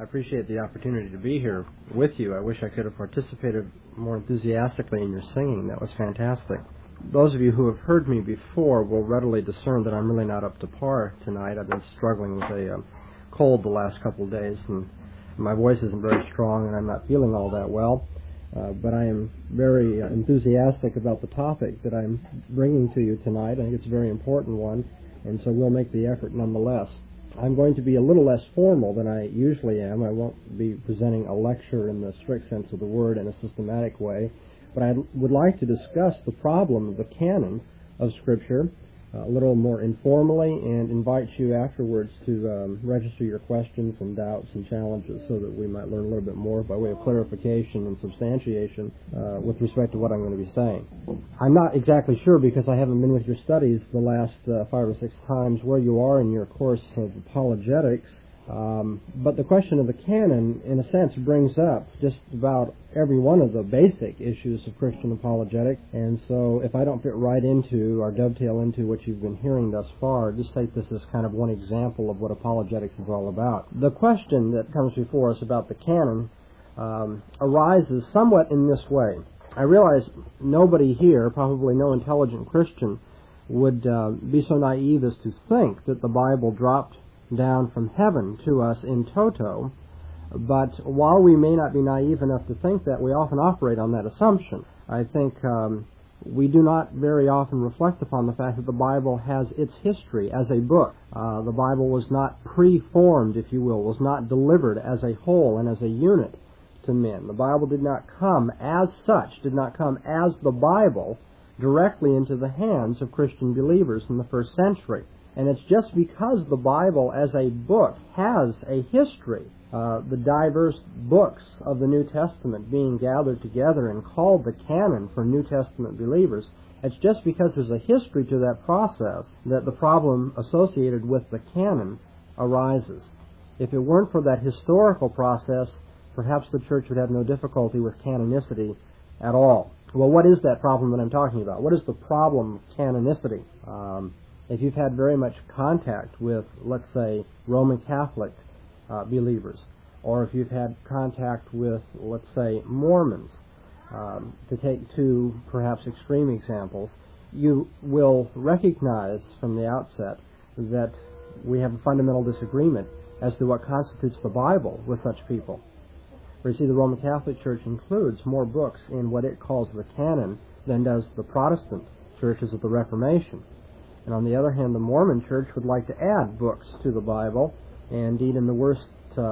I appreciate the opportunity to be here with you. I wish I could have participated more enthusiastically in your singing. That was fantastic. Those of you who have heard me before will readily discern that I'm really not up to par tonight. I've been struggling with a cold the last couple of days, and my voice isn't very strong, and I'm not feeling all that well. But I am very enthusiastic about the topic that I'm bringing to you tonight. I think it's a very important one, and so we'll make the effort nonetheless. I'm going to be a little less formal than I usually am. I won't be presenting a lecture in the strict sense of the word in a systematic way, but I would like to discuss the problem of the canon of Scripture a little more informally and invite you afterwards to register your questions and doubts and challenges so that we might learn a little bit more by way of clarification and substantiation with respect to what I'm going to be saying. I'm not exactly sure, because I haven't been with your studies the last 5 or 6 times, where you are in your course of apologetics. But the question of the canon, in a sense, brings up just about every one of the basic issues of Christian apologetics. And so if I don't fit right into or dovetail into what you've been hearing thus far, just take this as kind of one example of what apologetics is all about. The question that comes before us about the canon arises somewhat in this way. I realize nobody here, probably no intelligent Christian, would be so naive as to think that the Bible dropped down from heaven to us in toto, but while we may not be naive enough to think that, we often operate on that assumption. I think we do not very often reflect upon the fact that the Bible has its history as a book. The Bible was not pre-formed, if you will, was not delivered as a whole and as a unit to men. The Bible did not come as such, did not come as the Bible directly into the hands of Christian believers in the first century. And it's just because the Bible as a book has a history, the diverse books of the New Testament being gathered together and called the canon for New Testament believers, it's just because there's a history to that process that the problem associated with the canon arises. If it weren't for that historical process, perhaps the church would have no difficulty with canonicity at all. Well, what is that problem that I'm talking about? What is the problem of canonicity? If you've had very much contact with, let's say, Roman Catholic believers, or if you've had contact with, let's say, Mormons, to take 2 perhaps extreme examples, you will recognize from the outset that we have a fundamental disagreement as to what constitutes the Bible with such people. For you see, the Roman Catholic Church includes more books in what it calls the canon than does the Protestant churches of the Reformation. And on the other hand, the Mormon Church would like to add books to the Bible, and indeed in the worst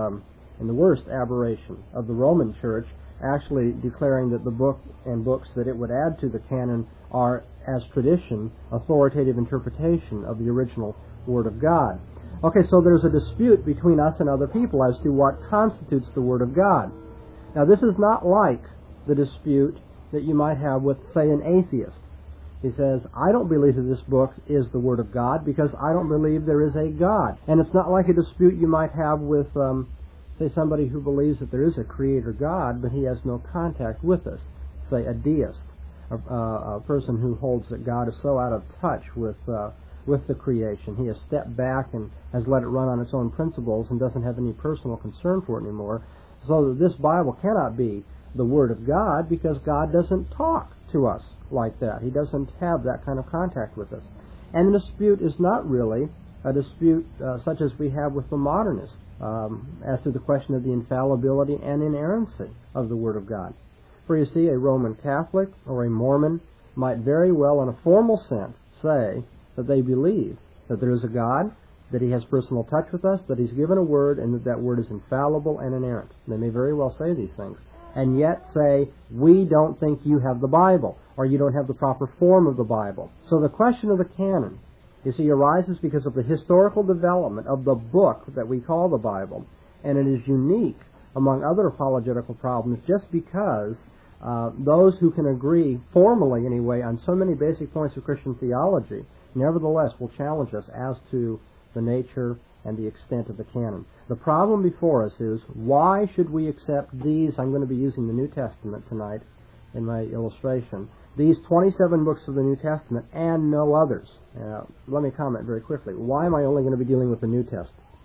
aberration of the Roman Church, actually declaring that the book and books that it would add to the canon are, as tradition, authoritative interpretation of the original Word of God. Okay, so there's a dispute between us and other people as to what constitutes the Word of God. Now, this is not like the dispute that you might have with, say, an atheist. He says, I don't believe that this book is the Word of God because I don't believe there is a God. And it's not like a dispute you might have with, say, somebody who believes that there is a Creator God, but he has no contact with us. Say, a deist, a person who holds that God is so out of touch with the creation. He has stepped back and has let it run on its own principles and doesn't have any personal concern for it anymore. So that this Bible cannot be the Word of God because God doesn't talk to us like that. He doesn't have that kind of contact with us. And the dispute is not really a dispute such as we have with the modernists as to the question of the infallibility and inerrancy of the Word of God. For you see, a Roman Catholic or a Mormon might very well, in a formal sense, say that they believe that there is a God, that He has personal touch with us, that He's given a Word, and that that Word is infallible and inerrant. They may very well say these things, and yet say, we don't think you have the Bible, or you don't have the proper form of the Bible. So the question of the canon, you see, arises because of the historical development of the book that we call the Bible, and it is unique among other apologetical problems just because those who can agree, formally anyway, on so many basic points of Christian theology, nevertheless will challenge us as to the nature and the extent of the canon. The problem before us is, why should we accept these? I'm going to be using the New Testament tonight in my illustration. These 27 books of the New Testament and no others. Let me comment very quickly. Why am I only going to be dealing with the New Testament?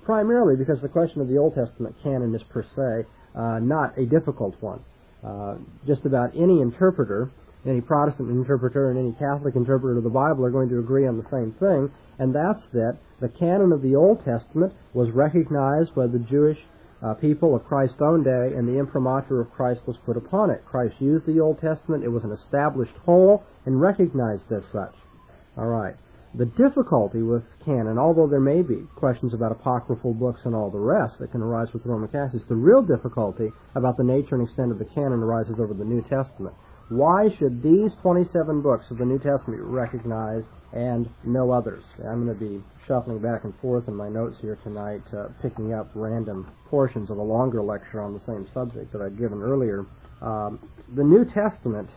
primarily because the question of the Old Testament canon is per se not a difficult one. Just about any interpreter, any Protestant interpreter and any Catholic interpreter of the Bible are going to agree on the same thing, and that's that the canon of the Old Testament was recognized by the Jewish people of Christ's own day, and the imprimatur of Christ was put upon it. Christ used the Old Testament. It was an established whole and recognized as such. All right. The difficulty with canon, although there may be questions about apocryphal books and all the rest that can arise with Roman Catholics, the real difficulty about the nature and extent of the canon arises over the New Testament. Why should these 27 books of the New Testament be recognized and no others? I'm going to be shuffling back and forth in my notes here tonight, picking up random portions of a longer lecture on the same subject that I'd given earlier. The New Testament,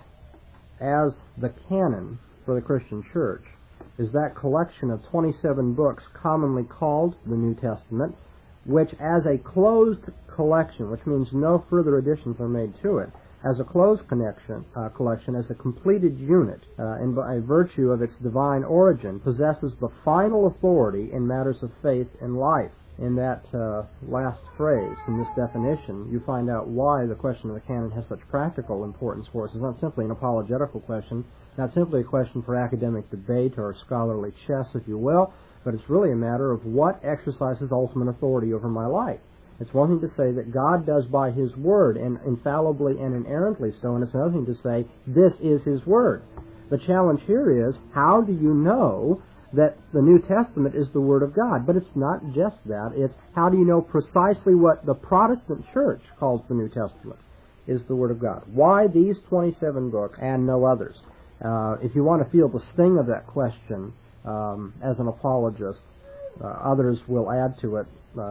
as the canon for the Christian Church, is that collection of 27 books commonly called the New Testament, which as a closed collection, which means no further additions are made to it, as a closed collection, as a completed unit, and by virtue of its divine origin, possesses the final authority in matters of faith and life. In that last phrase, in this definition, you find out why the question of the canon has such practical importance for us. It's not simply an apologetical question, not simply a question for academic debate or scholarly chess, if you will, but it's really a matter of what exercises ultimate authority over my life. It's one thing to say that God does by His Word, and infallibly and inerrantly so, and it's another thing to say, this is His Word. The challenge here is, how do you know that the New Testament is the Word of God? But it's not just that. It's how do you know precisely what the Protestant Church calls the New Testament is the Word of God? Why these 27 books and no others? If you want to feel the sting of that question as an apologist, others will add to it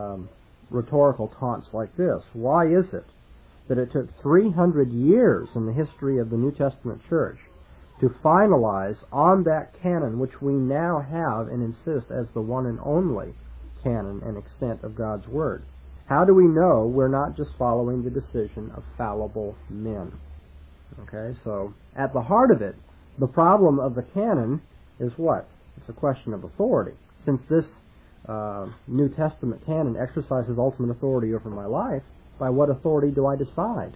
rhetorical taunts like this. Why is it that it took 300 years in the history of the New Testament Church to finalize on that canon which we now have and insist as the one and only canon and extent of God's Word? How do we know we're not just following the decision of fallible men? Okay, so at the heart of it, the problem of the canon is what? It's a question of authority. Since this New Testament canon exercises ultimate authority over my life, by what authority do I decide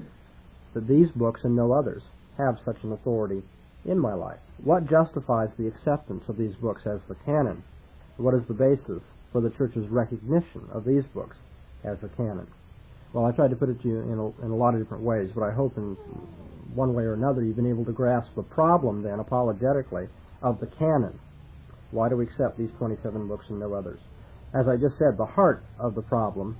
that these books and no others have such an authority in my life? What justifies the acceptance of these books as the canon? What is the basis for the Church's recognition of these books as a canon? Well, I tried to put it to you in a lot of different ways, but I hope in one way or another you've been able to grasp the problem then, apologetically, of the canon. Why do we accept these 27 books and no others? As I just said, the heart of the problem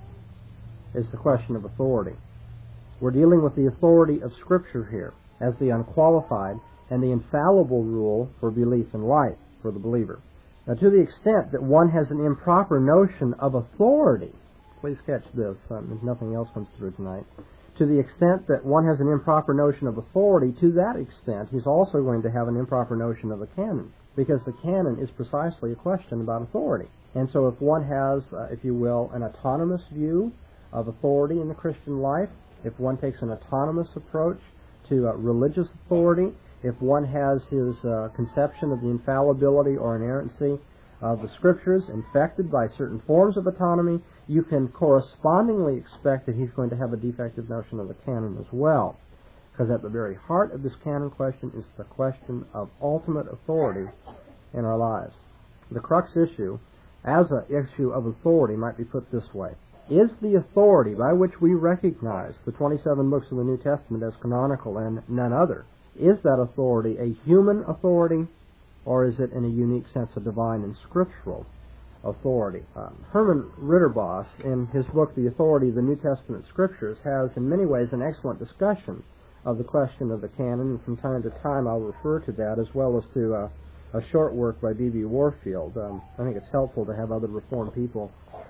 is the question of authority. We're dealing with the authority of Scripture here as the unqualified and the infallible rule for belief in life for the believer. Now, to the extent that one has an improper notion of authority, please catch this, if nothing else comes through tonight, to the extent that one has an improper notion of authority, to that extent he's also going to have an improper notion of the canon, because the canon is precisely a question about authority. And so if one has, if you will, an autonomous view of authority in the Christian life, if one takes an autonomous approach to religious authority, if one has his conception of the infallibility or inerrancy of the Scriptures infected by certain forms of autonomy, you can correspondingly expect that he's going to have a defective notion of the canon as well. Because at the very heart of this canon question is the question of ultimate authority in our lives. The crux issue, as an issue of authority, might be put this way. Is the authority by which we recognize the 27 books of the New Testament as canonical and none other, is that authority a human authority, or is it in a unique sense a divine and scriptural authority? Herman Ridderbos, in his book The Authority of the New Testament Scriptures, has in many ways an excellent discussion of the question of the canon, and from time to time I'll refer to that, as well as to a short work by B.B. Warfield. I think it's helpful to have other Reformed people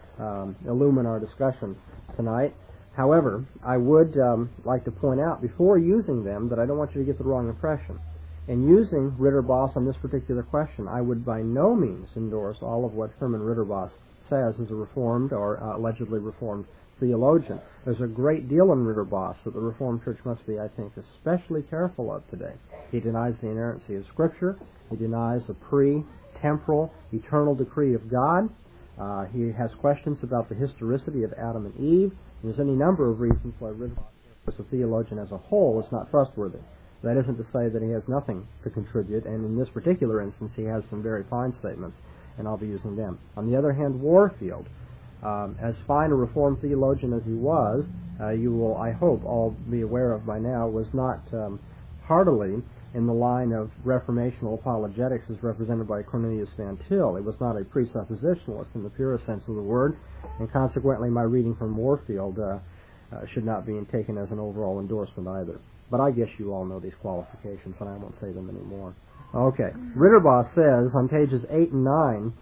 illumine our discussion tonight. However, I would like to point out before using them that I don't want you to get the wrong impression. In using Ridderbos on this particular question, I would by no means endorse all of what Herman Ridderbos says as a Reformed or allegedly Reformed theologian. There's a great deal in Ridderbos that the Reformed Church must be, I think, especially careful of today. He denies the inerrancy of Scripture. He denies the pre-temporal, eternal decree of God. He has questions about the historicity of Adam and Eve. There's any number of reasons why Ridderbos, as a theologian as a whole, is not trustworthy. That isn't to say that he has nothing to contribute, and in this particular instance he has some very fine statements, and I'll be using them. On the other hand, Warfield, as fine a Reformed theologian as he was, you will, I hope, all be aware of by now, was not heartily in the line of reformational apologetics as represented by Cornelius Van Til. It was not a presuppositionalist in the purest sense of the word, and consequently my reading from Warfield should not be taken as an overall endorsement either. But I guess you all know these qualifications, and I won't say them anymore. Okay. Ridderbos says on pages 8 and 9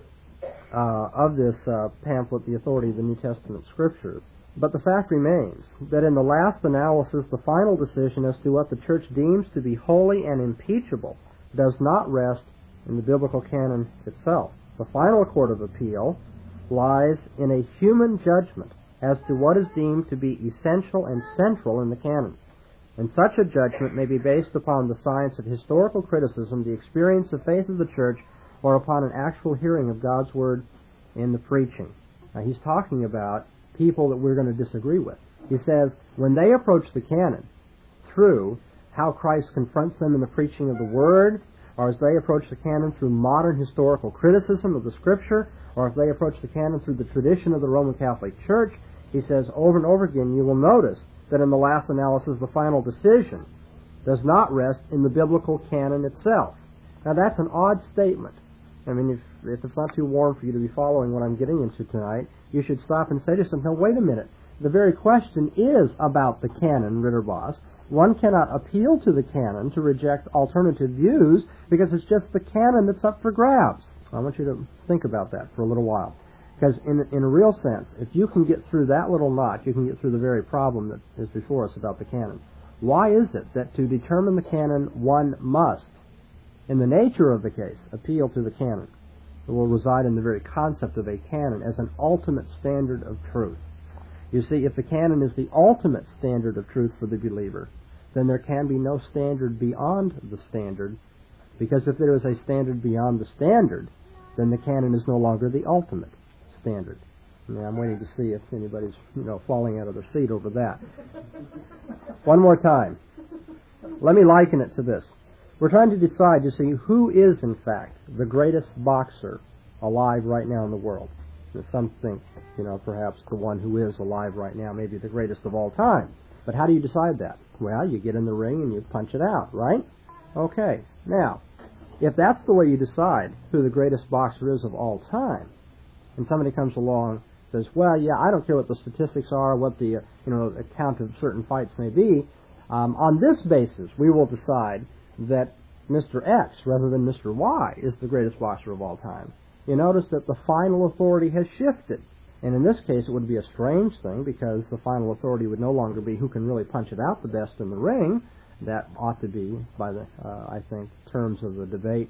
of this pamphlet, The Authority of the New Testament Scriptures, but the fact remains that in the last analysis, the final decision as to what the Church deems to be holy and impeachable does not rest in the biblical canon itself. The final court of appeal lies in a human judgment as to what is deemed to be essential and central in the canon. And such a judgment may be based upon the science of historical criticism, the experience of faith of the Church, or upon an actual hearing of God's Word in the preaching. Now, he's talking about people that we're going to disagree with. He says, when they approach the canon through how Christ confronts them in the preaching of the Word, or as they approach the canon through modern historical criticism of the Scripture, or if they approach the canon through the tradition of the Roman Catholic Church, he says over and over again, you will notice that in the last analysis, the final decision does not rest in the biblical canon itself. Now, that's an odd statement. I mean, if it's not too warm for you to be following what I'm getting into tonight, you should stop and say to yourself, now, wait a minute. The very question is about the canon, Ridderbos. One cannot appeal to the canon to reject alternative views because it's just the canon that's up for grabs. I want you to think about that for a little while. Because in a real sense, if you can get through that little knot, you can get through the very problem that is before us about the canon. Why is it that to determine the canon, one must, in the nature of the case, appeal to the canon? It will reside in the very concept of a canon as an ultimate standard of truth. You see, if the canon is the ultimate standard of truth for the believer, then there can be no standard beyond the standard, because if there is a standard beyond the standard, then the canon is no longer the ultimate standard. Now, I'm waiting to see if anybody's, falling out of their seat over that. One more time. Let me liken it to this. We're trying to decide, you see, who is, in fact, the greatest boxer alive right now in the world. Some think, perhaps the one who is alive right now may be the greatest of all time. But how do you decide that? Well, you get in the ring and you punch it out, right? Okay. Now, if that's the way you decide who the greatest boxer is of all time, and somebody comes along and says, well, yeah, I don't care what the statistics are, what the account of certain fights may be, on this basis we will decide that Mr. X rather than Mr. Y is the greatest boxer of all time. You notice that the final authority has shifted. And in this case it would be a strange thing because the final authority would no longer be who can really punch it out the best in the ring. That ought to be, by the, I think, terms of the debate,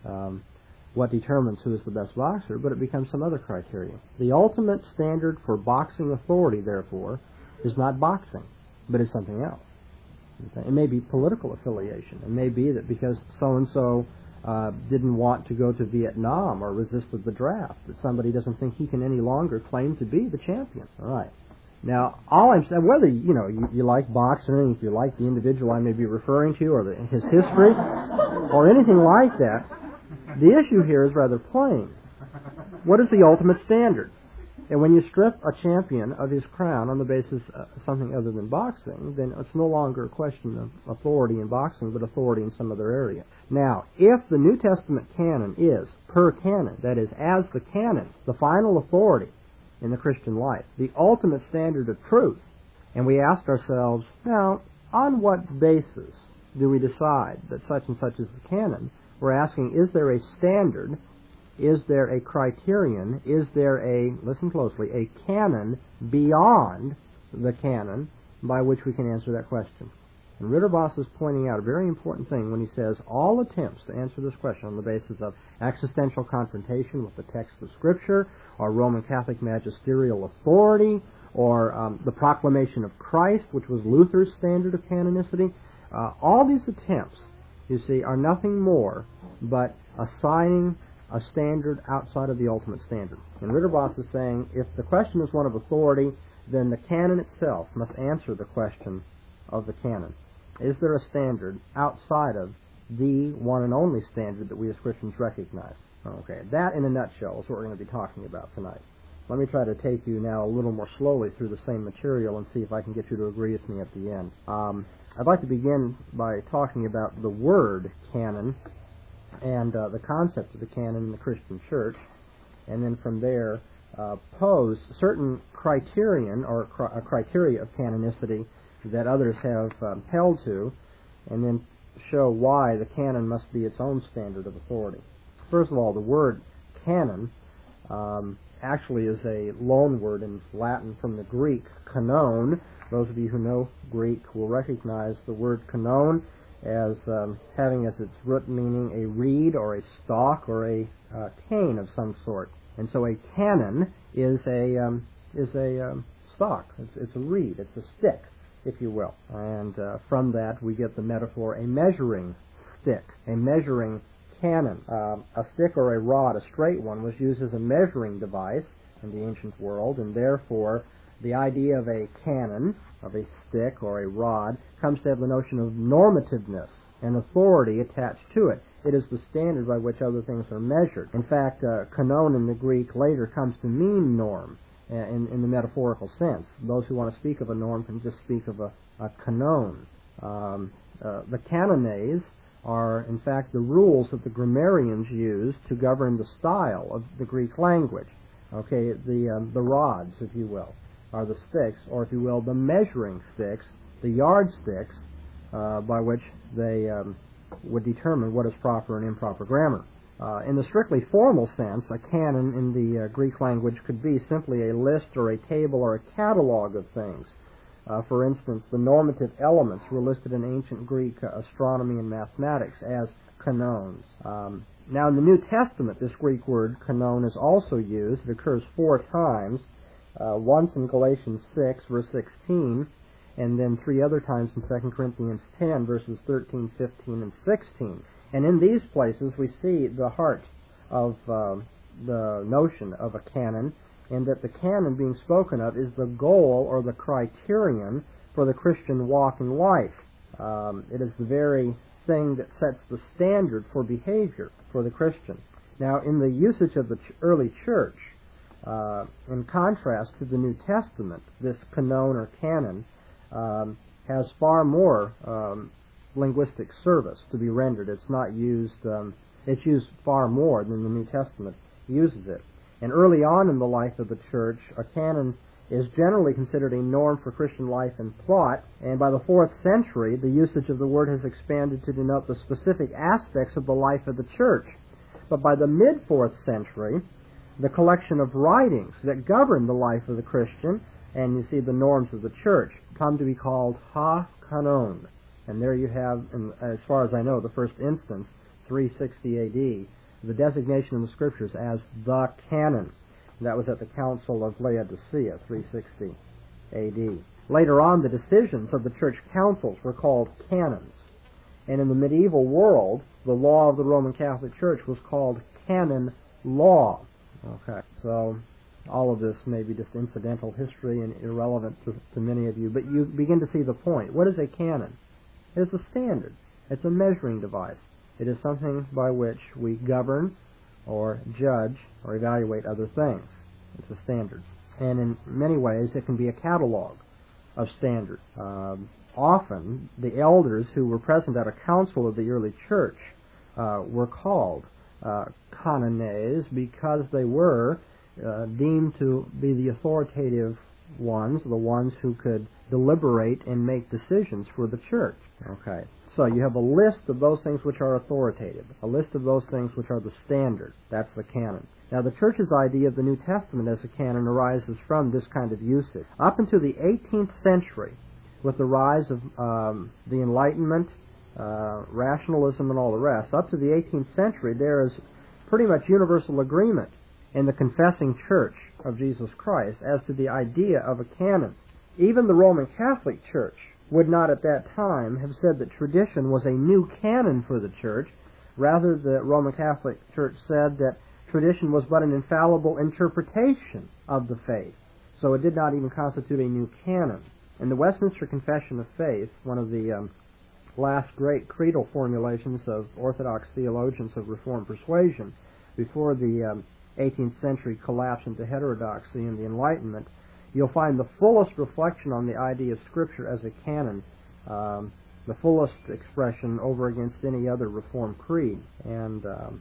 what determines who is the best boxer, but it becomes some other criteria. The ultimate standard for boxing authority, therefore, is not boxing, but is something else. Okay? It may be political affiliation. It may be that because so-and-so didn't want to go to Vietnam or resisted the draft, that somebody doesn't think he can any longer claim to be the champion. All right. Now, all I'm saying, whether you like boxing, if you like the individual I may be referring to, or his history, or anything like that, the issue here is rather plain. What is the ultimate standard? And when you strip a champion of his crown on the basis of something other than boxing, then it's no longer a question of authority in boxing, but authority in some other area. Now, if the New Testament canon is per canon, that is, as the canon, the final authority in the Christian life, the ultimate standard of truth, and we ask ourselves, now, on what basis do we decide that such and such is the canon? We're asking, is there a standard? Is there a criterion? Is there a, listen closely, a canon beyond the canon by which we can answer that question? And Ridderbos is pointing out a very important thing when he says all attempts to answer this question on the basis of existential confrontation with the text of Scripture, or Roman Catholic magisterial authority, or the proclamation of Christ, which was Luther's standard of canonicity, all these attempts, you see, are nothing more but assigning a standard outside of the ultimate standard. And Ridderbos is saying if the question is one of authority, then the canon itself must answer the question of the canon. Is there a standard outside of the one and only standard that we as Christians recognize? Okay, that in a nutshell is what we're going to be talking about tonight. Let me try to take you now a little more slowly through the same material and see if I can get you to agree with me at the end. I'd like to begin by talking about the word canon and the concept of the canon in the Christian church, and then from there pose certain criterion or criteria of canonicity that others have held to, and then show why the canon must be its own standard of authority. First of all, the word canon actually is a loan word in Latin from the Greek kanon. Those of you who know Greek will recognize the word kanon as having as its root meaning a reed or a stalk or a cane of some sort. And so a canon is a stalk. It's a reed. It's a stick, if you will. And from that we get the metaphor a measuring stick, a measuring canon. A stick or a rod, a straight one, was used as a measuring device in the ancient world, and therefore the idea of a canon, of a stick or a rod, comes to have the notion of normativeness and authority attached to it. It is the standard by which other things are measured. In fact, kanon in the Greek later comes to mean norm in the metaphorical sense. Those who want to speak of a norm can just speak of a kanon. The canones are, in fact, the rules that the grammarians used to govern the style of the Greek language. Okay, the rods, if you will, are the sticks, or if you will, the measuring sticks, the yardsticks, by which they would determine what is proper and improper grammar. In the strictly formal sense, a canon in the Greek language could be simply a list or a table or a catalog of things. For instance, the normative elements were listed in ancient Greek astronomy and mathematics as canons. Now, in the New Testament, this Greek word canon is also used. It occurs 4 times, once in Galatians 6, verse 16, and then 3 other times in 2 Corinthians 10, verses 13, 15, and 16. And in these places we see the heart of the notion of a canon, and that the canon being spoken of is the goal or the criterion for the Christian walk in life. It is the very thing that sets the standard for behavior for the Christian. Now, in the usage of the early church, in contrast to the New Testament, this canon or canon has far more linguistic service to be rendered. It's not used, it's used far more than the New Testament uses it. And early on in the life of the church, a canon is generally considered a norm for Christian life and thought, and by the 4th century, the usage of the word has expanded to denote the specific aspects of the life of the church. But by the mid-4th century, the collection of writings that govern the life of the Christian, and you see the norms of the church, come to be called ha-canon. And there you have, as far as I know, the first instance, 360 A.D., the designation in the Scriptures as the canon. That was at the Council of Laodicea, 360 A.D. Later on, the decisions of the church councils were called canons. And in the medieval world, the law of the Roman Catholic Church was called canon law. Okay, so all of this may be just incidental history and irrelevant to many of you, but you begin to see the point. What is a canon? It's a standard. It's a measuring device. It is something by which we govern or judge or evaluate other things. It's a standard. And in many ways, it can be a catalog of standards. Often, the elders who were present at a council of the early church were called canones because they were deemed to be the authoritative ones, the ones who could deliberate and make decisions for the church. Okay. So you have a list of those things which are authoritative, a list of those things which are the standard. That's the canon. Now, the Church's idea of the New Testament as a canon arises from this kind of usage. Up until the 18th century, with the rise of the Enlightenment, rationalism, and all the rest, up to the 18th century, there is pretty much universal agreement in the confessing Church of Jesus Christ as to the idea of a canon. Even the Roman Catholic Church would not at that time have said that tradition was a new canon for the Church, Rather, the Roman Catholic Church said that tradition was but an infallible interpretation of the faith, so it did not even constitute a new canon. In the Westminster Confession of Faith, one of the last great creedal formulations of Orthodox theologians of Reformed persuasion, before the 18th century collapse into heterodoxy and the Enlightenment, you'll find the fullest reflection on the idea of Scripture as a canon, the fullest expression over against any other Reformed creed. And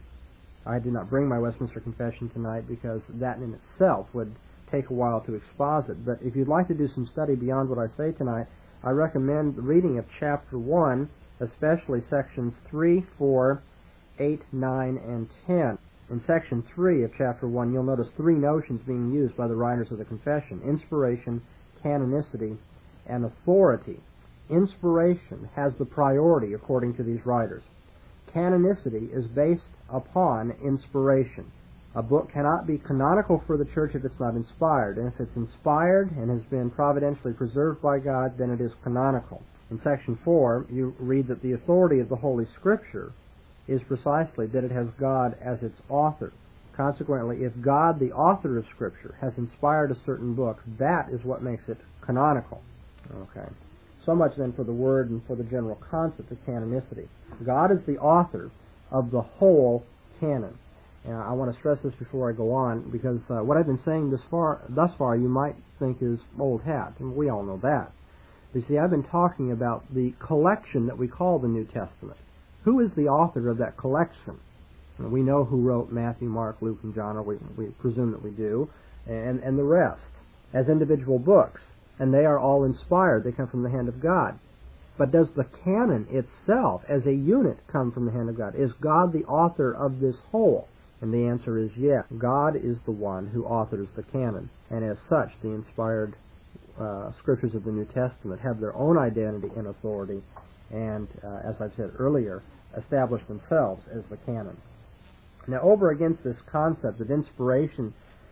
I did not bring my Westminster Confession tonight because that in itself would take a while to exposit. But if you'd like to do some study beyond what I say tonight, I recommend the reading of Chapter 1, especially sections 3, 4, 8, 9, and 10. In Section 3 of Chapter 1, you'll notice three notions being used by the writers of the Confession: inspiration, canonicity, and authority. Inspiration has the priority according to these writers. Canonicity is based upon inspiration. A book cannot be canonical for the Church if it's not inspired, and if it's inspired and has been providentially preserved by God, then it is canonical. In Section 4, you read that the authority of the Holy Scripture is precisely that it has God as its author. Consequently, if God, the author of Scripture, has inspired a certain book, that is what makes it canonical. Okay. So much then for the word and for the general concept of canonicity. God is the author of the whole canon. And I want to stress this before I go on, because what I've been saying thus far you might think is old hat, and we all know that. You see, I've been talking about the collection that we call the New Testament. Who is the author of that collection? We know who wrote Matthew, Mark, Luke, and John, or we presume that we do, and the rest, as individual books. And they are all inspired. They come from the hand of God. But does the canon itself, as a unit, come from the hand of God? Is God the author of this whole? And the answer is yes. God is the one who authors the canon. And as such, the inspired Scriptures of the New Testament have their own identity and authority, and, as I've said earlier, establish themselves as the canon. Now, over against this concept of inspiration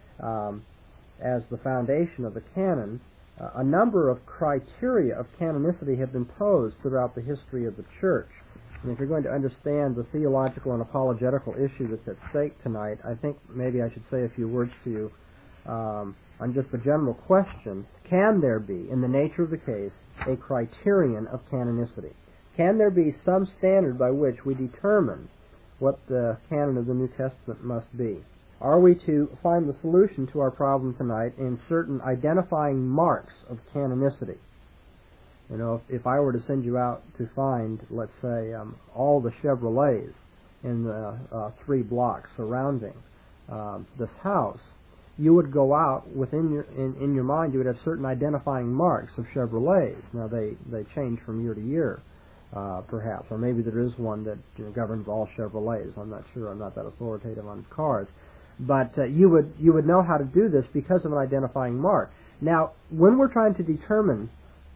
as the foundation of the canon, a number of criteria of canonicity have been posed throughout the history of the Church. And if you're going to understand the theological and apologetical issue that's at stake tonight, I think maybe I should say a few words to you on just the general question: can there be, in the nature of the case, a criterion of canonicity? Can there be some standard by which we determine what the canon of the New Testament must be? Are we to find the solution to our problem tonight in certain identifying marks of canonicity? You know, if I were to send you out to find, let's say, all the Chevrolets in the 3 blocks surrounding this house, you would go out within in your mind. You would have certain identifying marks of Chevrolets. Now they change from year to year, perhaps, or maybe there is one that governs all Chevrolets. I'm not sure. I'm not that authoritative on cars. But you would know how to do this because of an identifying mark. Now, when we're trying to determine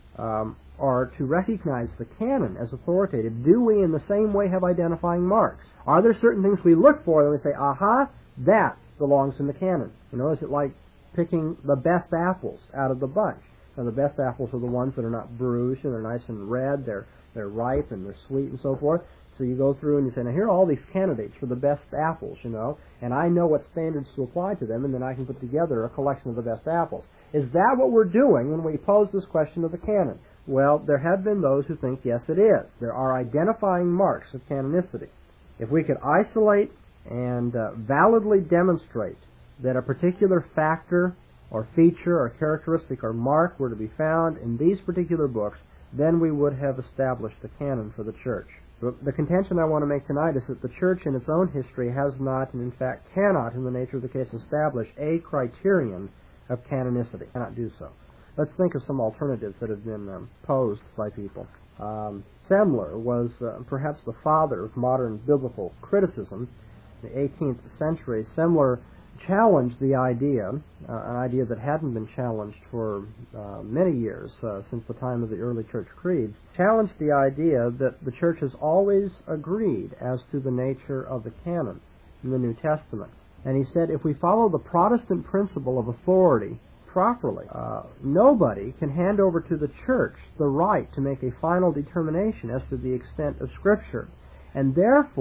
or to recognize the canon as authoritative, do we in the same way have identifying marks? Are there certain things we look for and we say, aha, that belongs in the canon? You know, is it like picking the best apples out of the bunch? Now, the best apples are the ones that are not bruised and they're nice and red, they're ripe and they're sweet and so forth. So you go through and you say, now here are all these candidates for the best apples, and I know what standards to apply to them, and then I can put together a collection of the best apples. Is that what we're doing when we pose this question of the canon? Well, there have been those who think, yes, it is. There are identifying marks of canonicity. If we could isolate and validly demonstrate that a particular factor or feature or characteristic or mark were to be found in these particular books, then we would have established the canon for the Church. The contention I want to make tonight is that the Church in its own history has not, and in fact cannot, in the nature of the case, establish a criterion of canonicity. Cannot do so. Let's think of some alternatives that have been posed by people. Semler was perhaps the father of modern biblical criticism. In the 18th century, Semler challenged the idea, an idea that hadn't been challenged for many years, since the time of the early church creeds, challenged the idea that the Church has always agreed as to the nature of the canon in the New Testament. And he said, if we follow the Protestant principle of authority properly, nobody can hand over to the Church the right to make a final determination as to the extent of Scripture. And therefore,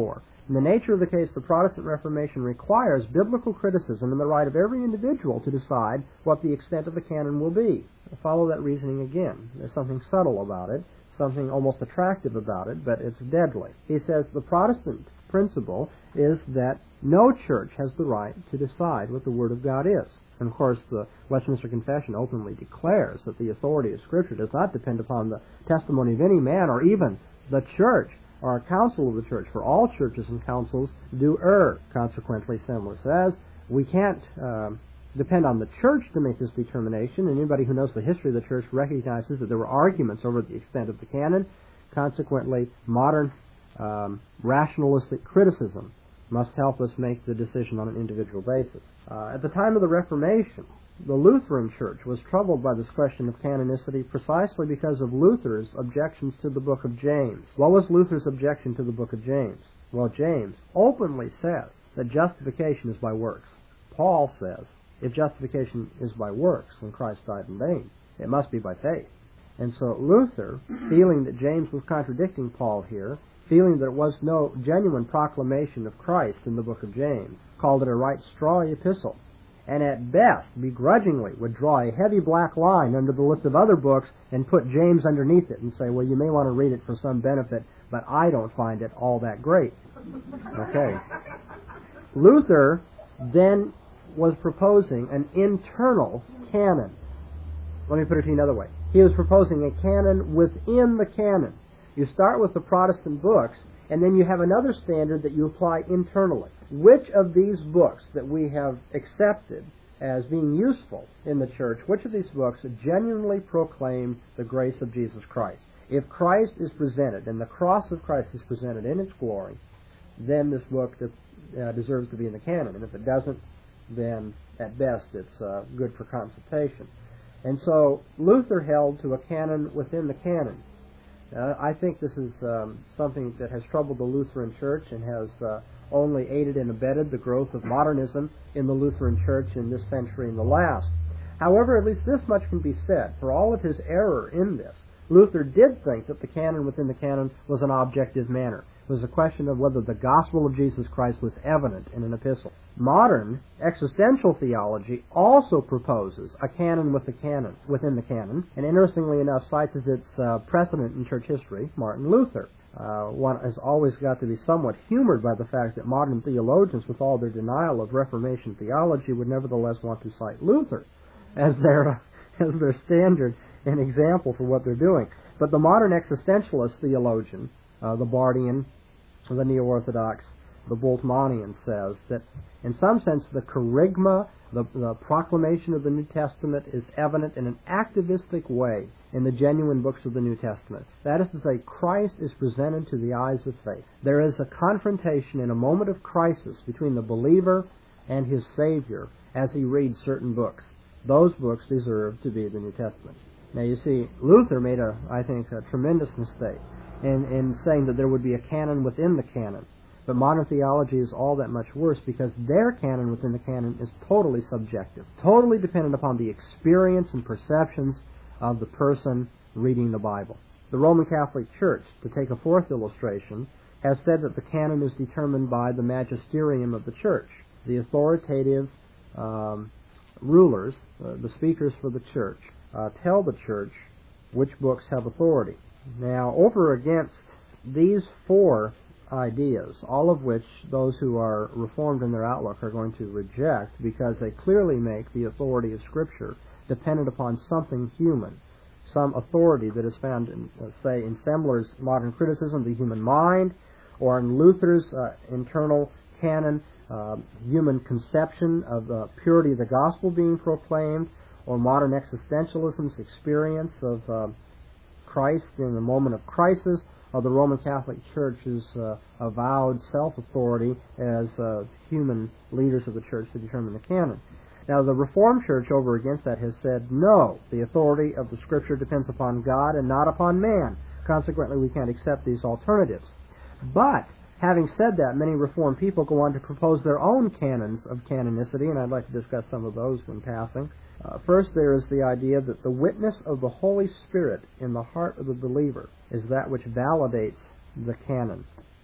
In the nature of the case, the Protestant Reformation requires biblical criticism and the right of every individual to decide what the extent of the canon will be. Follow that reasoning again. There's something subtle about it, something almost attractive about it, but it's deadly. He says the Protestant principle is that no church has the right to decide what the Word of God is. And of course, the Westminster Confession openly declares that the authority of Scripture does not depend upon the testimony of any man or even the church or a council of the church, for all churches and councils do err. Consequently, Semler says, we can't depend on the church to make this determination. Anybody who knows the history of the church recognizes that there were arguments over the extent of the canon. Consequently, modern rationalistic criticism must help us make the decision on an individual basis. At the time of the Reformation, the Lutheran Church was troubled by this question of canonicity precisely because of Luther's objections to the book of James. What was Luther's objection to the book of James? Well, James openly says that justification is by works. Paul says, if justification is by works, then Christ died in vain. It must be by faith. And so Luther, feeling that James was contradicting Paul here, feeling that it was no genuine proclamation of Christ in the book of James, called it a right strawy epistle, and at best, begrudgingly, would draw a heavy black line under the list of other books and put James underneath it and say, well, you may want to read it for some benefit, but I don't find it all that great. Okay. Luther then was proposing an internal canon. Let me put it to you another way. He was proposing a canon within the canon. You start with the Protestant books, and then you have another standard that you apply internally. Which of these books that we have accepted as being useful in the church, which of these books genuinely proclaim the grace of Jesus Christ? If Christ is presented, and the cross of Christ is presented in its glory, then this book deserves to be in the canon. And if it doesn't, then at best it's good for consultation. And so Luther held to a canon within the canon. I think this is something that has troubled the Lutheran Church and has only aided and abetted the growth of modernism in the Lutheran Church in this century and the last. However, at least this much can be said. For all of his error in this, Luther did think that the canon within the canon was an objective manner. It was a question of whether the gospel of Jesus Christ was evident in an epistle. Modern existential theology also proposes a canon within the canon, and interestingly enough cites as its precedent in church history Martin Luther. One has always got to be somewhat humored by the fact that modern theologians, with all their denial of Reformation theology, would nevertheless want to cite Luther as their standard and example for what they're doing. But the modern existentialist theologian, the Bardian, the Neo-Orthodox, the Bultmannian, says that in some sense the kerygma, the proclamation of the New Testament, is evident in an activistic way in the genuine books of the New Testament. That is to say, Christ is presented to the eyes of faith. There is a confrontation in a moment of crisis between the believer and his Savior as he reads certain books. Those books deserve to be the New Testament. Now you see, Luther made I think a tremendous mistake in saying that there would be a canon within the canon. But modern theology is all that much worse because their canon within the canon is totally subjective, totally dependent upon the experience and perceptions of the person reading the Bible. The Roman Catholic Church, to take a fourth illustration, has said that the canon is determined by the magisterium of the church. The authoritative rulers, the speakers for the church, tell the church which books have authority. Now, over against these four ideas, all of which those who are reformed in their outlook are going to reject because they clearly make the authority of Scripture dependent upon something human, some authority that is found in, say, in Semler's modern criticism, the human mind, or in Luther's internal canon, human conception of the purity of the gospel being proclaimed, or modern existentialism's experience of Christ in the moment of crisis, or the Roman Catholic Church's avowed self-authority as human leaders of the church to determine the canon. Now, the Reformed Church over against that has said, no, the authority of the Scripture depends upon God and not upon man. Consequently, we can't accept these alternatives. But, having said that, many Reformed people go on to propose their own canons of canonicity, and I'd like to discuss some of those in passing. First, there is the idea that the witness of the Holy Spirit in the heart of the believer is that which validates the canon.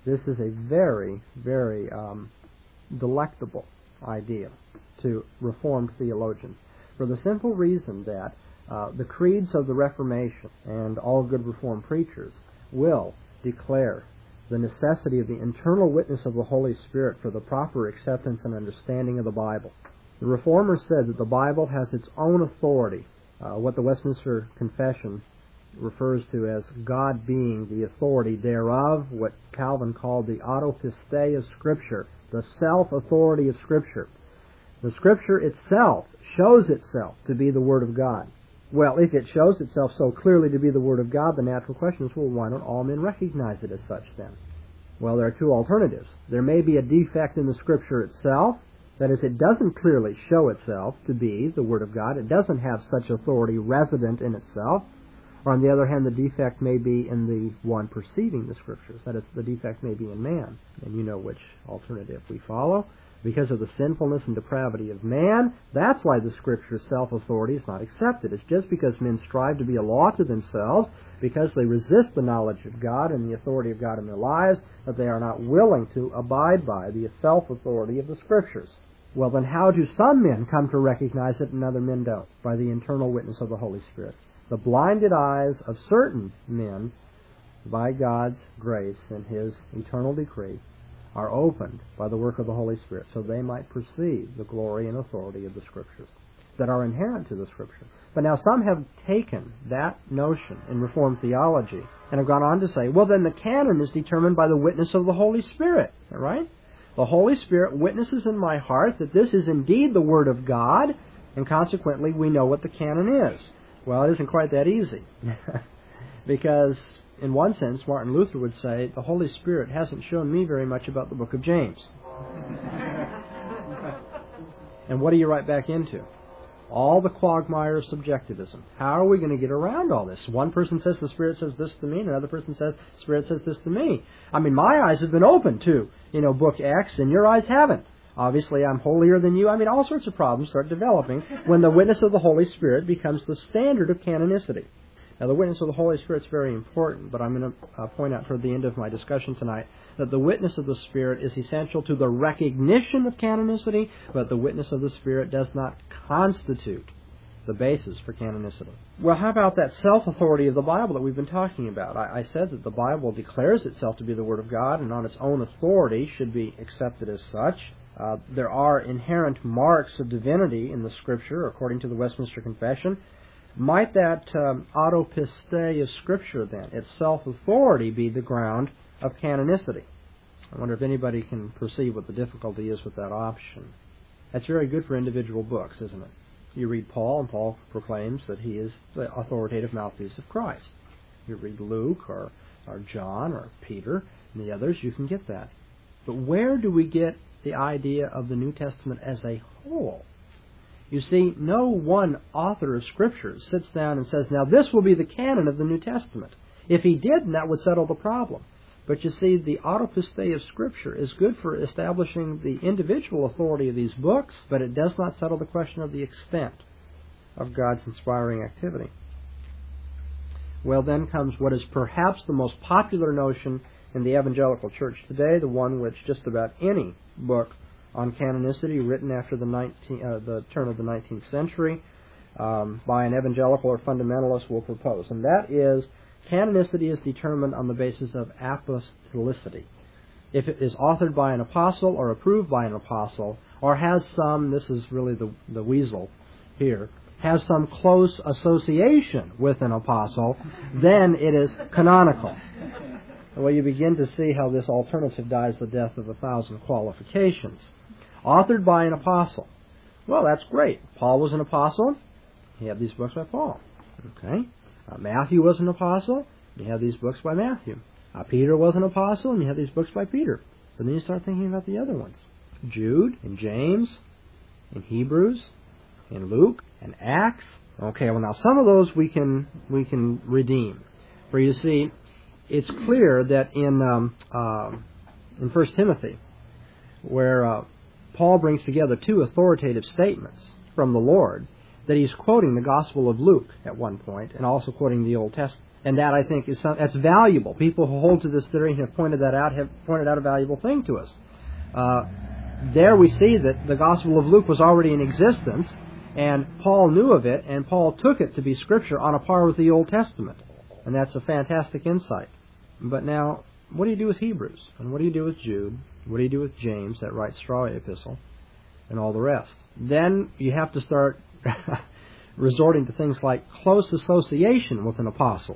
This is a very, very delectable idea to Reformed theologians, for the simple reason that the creeds of the Reformation and all good Reformed preachers will declare the necessity of the internal witness of the Holy Spirit for the proper acceptance and understanding of the Bible. The Reformers said that the Bible has its own authority, what the Westminster Confession refers to as God being the authority thereof, what Calvin called the autopiste of Scripture, the self-authority of Scripture. The Scripture itself shows itself to be the Word of God. Well, if it shows itself so clearly to be the Word of God, the natural question is, well, why don't all men recognize it as such then? Well, there are two alternatives. There may be a defect in the Scripture itself, that is, it doesn't clearly show itself to be the Word of God. It doesn't have such authority resident in itself. Or on the other hand, the defect may be in the one perceiving the Scriptures. That is, the defect may be in man. And you know which alternative we follow. Because of the sinfulness and depravity of man, that's why the Scripture's self-authority is not accepted. It's just because men strive to be a law to themselves, because they resist the knowledge of God and the authority of God in their lives, that they are not willing to abide by the self-authority of the Scriptures. Well, then how do some men come to recognize it and other men don't? By the internal witness of the Holy Spirit. The blinded eyes of certain men, by God's grace and His eternal decree, are opened by the work of the Holy Spirit, so they might perceive the glory and authority of the Scriptures that are inherent to the Scripture. But now some have taken that notion in Reformed theology and have gone on to say, well, then the canon is determined by the witness of the Holy Spirit, all right? The Holy Spirit witnesses in my heart that this is indeed the Word of God, and consequently we know what the canon is. Well, it isn't quite that easy, because in one sense, Martin Luther would say, the Holy Spirit hasn't shown me very much about the book of James. And what do you write back into? All the quagmire of subjectivism. How are we going to get around all this? One person says the Spirit says this to me, and another person says the Spirit says this to me. I mean, my eyes have been open to, book X, and your eyes haven't. Obviously, I'm holier than you. I mean, all sorts of problems start developing when the witness of the Holy Spirit becomes the standard of canonicity. Now, the witness of the Holy Spirit is very important, but I'm going to point out toward the end of my discussion tonight that the witness of the Spirit is essential to the recognition of canonicity, but the witness of the Spirit does not constitute the basis for canonicity. Well, how about that self-authority of the Bible that we've been talking about? I said that the Bible declares itself to be the Word of God, and on its own authority should be accepted as such. There are inherent marks of divinity in the Scripture, according to the Westminster Confession. Might that autopiste of Scripture, then, its self-authority, be the ground of canonicity? I wonder if anybody can perceive what the difficulty is with that option. That's very good for individual books, isn't it? You read Paul, and Paul proclaims that he is the authoritative mouthpiece of Christ. You read Luke or John or Peter and the others, you can get that. But where do we get the idea of the New Testament as a whole? You see, no one author of Scripture sits down and says, now this will be the canon of the New Testament. If he did, that would settle the problem. But you see, the autopiste of Scripture is good for establishing the individual authority of these books, but it does not settle the question of the extent of God's inspiring activity. Well, then comes what is perhaps the most popular notion in the evangelical church today, the one which just about any book on canonicity written after the turn of the 19th century by an evangelical or fundamentalist will propose. And that is, canonicity is determined on the basis of apostolicity. If it is authored by an apostle or approved by an apostle, or has some, this is really the weasel here, has some close association with an apostle, then it is canonical. Well, you begin to see how this alternative dies the death of 1,000 qualifications. Authored by an apostle. Well, that's great. Paul was an apostle. He had these books by Paul. Okay. Matthew was an apostle. You have these books by Matthew. Peter was an apostle, and you have these books by Peter. But then you start thinking about the other ones. Jude, and James, and Hebrews, and Luke, and Acts. Okay, well now some of those we can redeem. For you see, it's clear that in 1 Timothy, where Paul brings together two authoritative statements from the Lord, that he's quoting the Gospel of Luke at one point, and also quoting the Old Testament. And that, I think, that's valuable. People who hold to this theory have pointed out a valuable thing to us. There we see that the Gospel of Luke was already in existence, and Paul knew of it, and Paul took it to be Scripture on a par with the Old Testament. And that's a fantastic insight. But now, what do you do with Hebrews? And what do you do with Jude? What do you do with James, that writes strawberry epistle, and all the rest? Then you have to start resorting to things like close association with an apostle.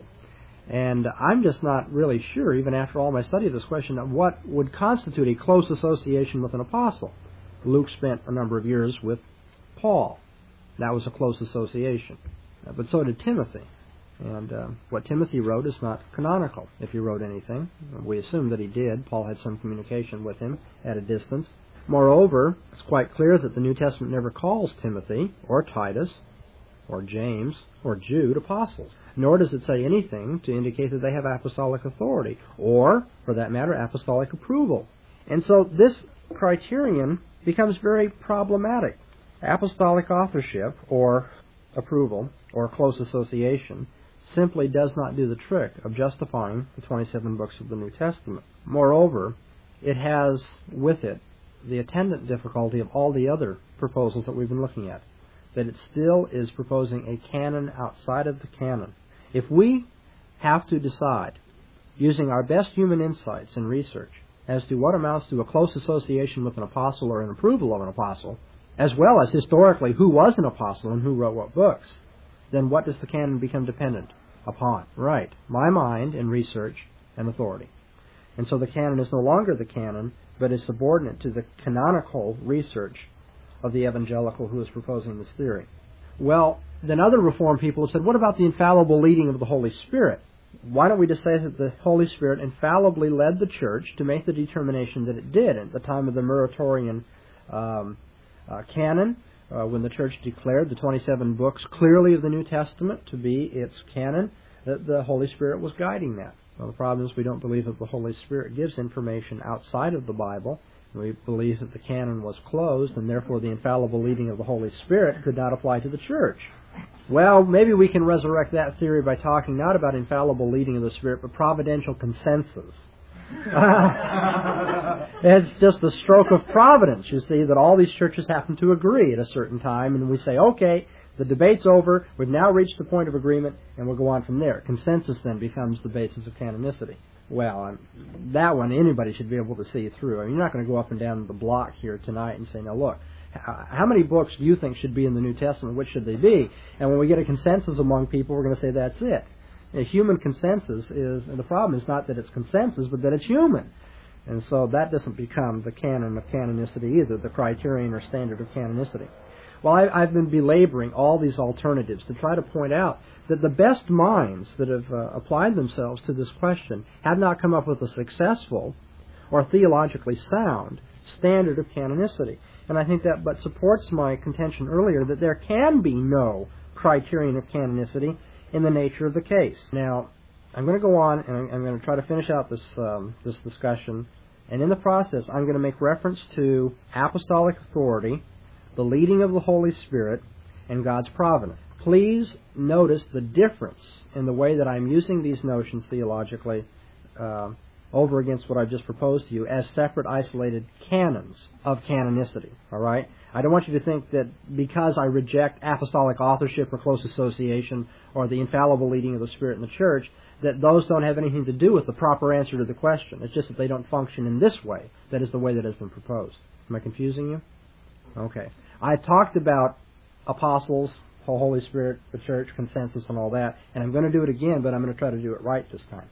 And I'm just not really sure, even after all my study of this question, of what would constitute a close association with an apostle. Luke spent a number of years with Paul. That was a close association. But so did Timothy. And what Timothy wrote is not canonical, if he wrote anything. We assume that he did. Paul had some communication with him at a distance. Moreover, it's quite clear that the New Testament never calls Timothy, or Titus, or James, or Jude apostles. Nor does it say anything to indicate that they have apostolic authority, or, for that matter, apostolic approval. And so this criterion becomes very problematic. Apostolic authorship, or approval, or close association, simply does not do the trick of justifying the 27 books of the New Testament. Moreover, it has with it the attendant difficulty of all the other proposals that we've been looking at, that it still is proposing a canon outside of the canon. If we have to decide, using our best human insights and research, as to what amounts to a close association with an apostle or an approval of an apostle, as well as historically who was an apostle and who wrote what books, then what does the canon become dependent upon? Right, my mind and research and authority. And so the canon is no longer the canon, but is subordinate to the canonical research of the evangelical who is proposing this theory. Well, then other Reformed people have said, what about the infallible leading of the Holy Spirit? Why don't we just say that the Holy Spirit infallibly led the church to make the determination that it did at the time of the Muratorian canon, when the church declared the 27 books clearly of the New Testament to be its canon, that the Holy Spirit was guiding that. Well, the problem is we don't believe that the Holy Spirit gives information outside of the Bible. We believe that the canon was closed, and therefore the infallible leading of the Holy Spirit could not apply to the church. Well, maybe we can resurrect that theory by talking not about infallible leading of the Spirit, but providential consensus. It's just a stroke of providence, you see, that all these churches happen to agree at a certain time, and we say, okay, the debate's over, we've now reached the point of agreement, and we'll go on from there. Consensus then becomes the basis of canonicity. Well, that one anybody should be able to see through. I mean, you're not going to go up and down the block here tonight and say, now look, how many books do you think should be in the New Testament? Which should they be? And when we get a consensus among people, we're going to say that's it. A human consensus is, and the problem is not that it's consensus, but that it's human. And so that doesn't become the canon of canonicity either, the criterion or standard of canonicity. Well, I've been belaboring all these alternatives to try to point out that the best minds that have applied themselves to this question have not come up with a successful or theologically sound standard of canonicity. And I think that but supports my contention earlier that there can be no criterion of canonicity in the nature of the case. Now, I'm going to go on and I'm going to try to finish out this discussion. And in the process, I'm going to make reference to apostolic authority, the leading of the Holy Spirit, and God's providence. Please notice the difference in the way that I'm using these notions theologically over against what I've just proposed to you as separate, isolated canons of canonicity. All right? I don't want you to think that because I reject apostolic authorship or close association or the infallible leading of the Spirit in the church, that those don't have anything to do with the proper answer to the question. It's just that they don't function in this way. That is the way that has been proposed. Am I confusing you? Okay. I talked about apostles, the Holy Spirit, the church, consensus, and all that, and I'm going to do it again, but I'm going to try to do it right this time.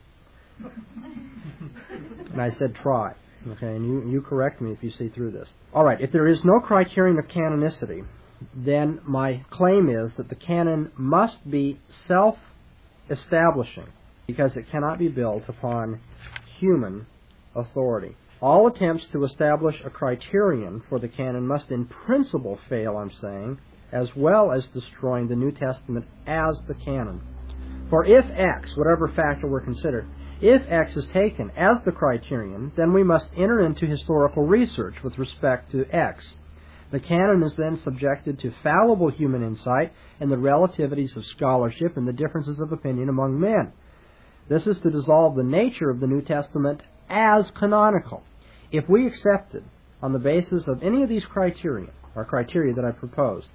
And I said try. Okay, and you correct me if you see through this. All right, if there is no criterion of canonicity, then my claim is that the canon must be self-establishing because it cannot be built upon human authority. All attempts to establish a criterion for the canon must in principle fail, I'm saying, as well as destroying the New Testament as the canon. For if X, whatever factor we're considered, if X is taken as the criterion, then we must enter into historical research with respect to X. The canon is then subjected to fallible human insight and the relativities of scholarship and the differences of opinion among men. This is to dissolve the nature of the New Testament as canonical. If we accepted, on the basis of any of these criteria that I proposed,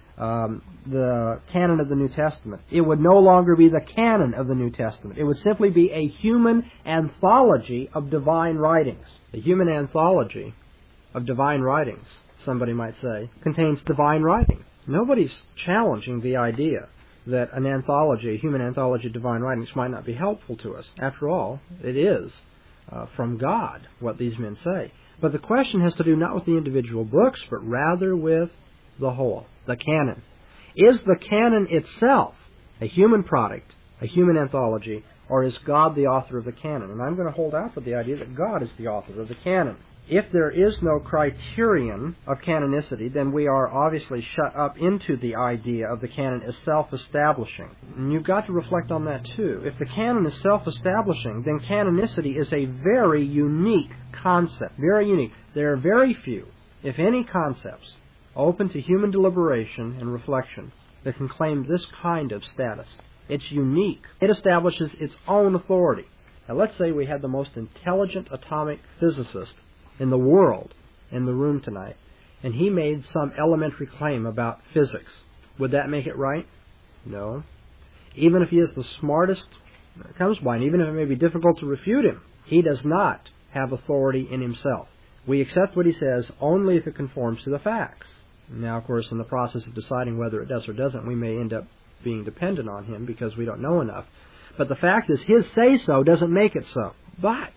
the canon of the New Testament, it would no longer be the canon of the New Testament. It would simply be a human anthology of divine writings. The human anthology of divine writings, somebody might say, contains divine writing. Nobody's challenging the idea that an anthology, a human anthology of divine writings, might not be helpful to us. After all, it is from God what these men say. But the question has to do not with the individual books, but rather with the whole, the canon. Is the canon itself a human product, a human anthology, or is God the author of the canon? And I'm going to hold out for the idea that God is the author of the canon. If there is no criterion of canonicity, then we are obviously shut up into the idea of the canon as self-establishing. And you've got to reflect on that too. If the canon is self-establishing, then canonicity is a very unique concept. Very unique. There are very few, if any, concepts open to human deliberation and reflection that can claim this kind of status. It's unique. It establishes its own authority. Now let's say we had the most intelligent atomic physicist in the world in the room tonight, and he made some elementary claim about physics. Would that make it right? No. Even if he is the smartest that comes by, and even if it may be difficult to refute him, he does not have authority in himself. We accept what he says only if it conforms to the facts. Now, of course, in the process of deciding whether it does or doesn't, we may end up being dependent on him because we don't know enough. But the fact is, his say-so doesn't make it so. But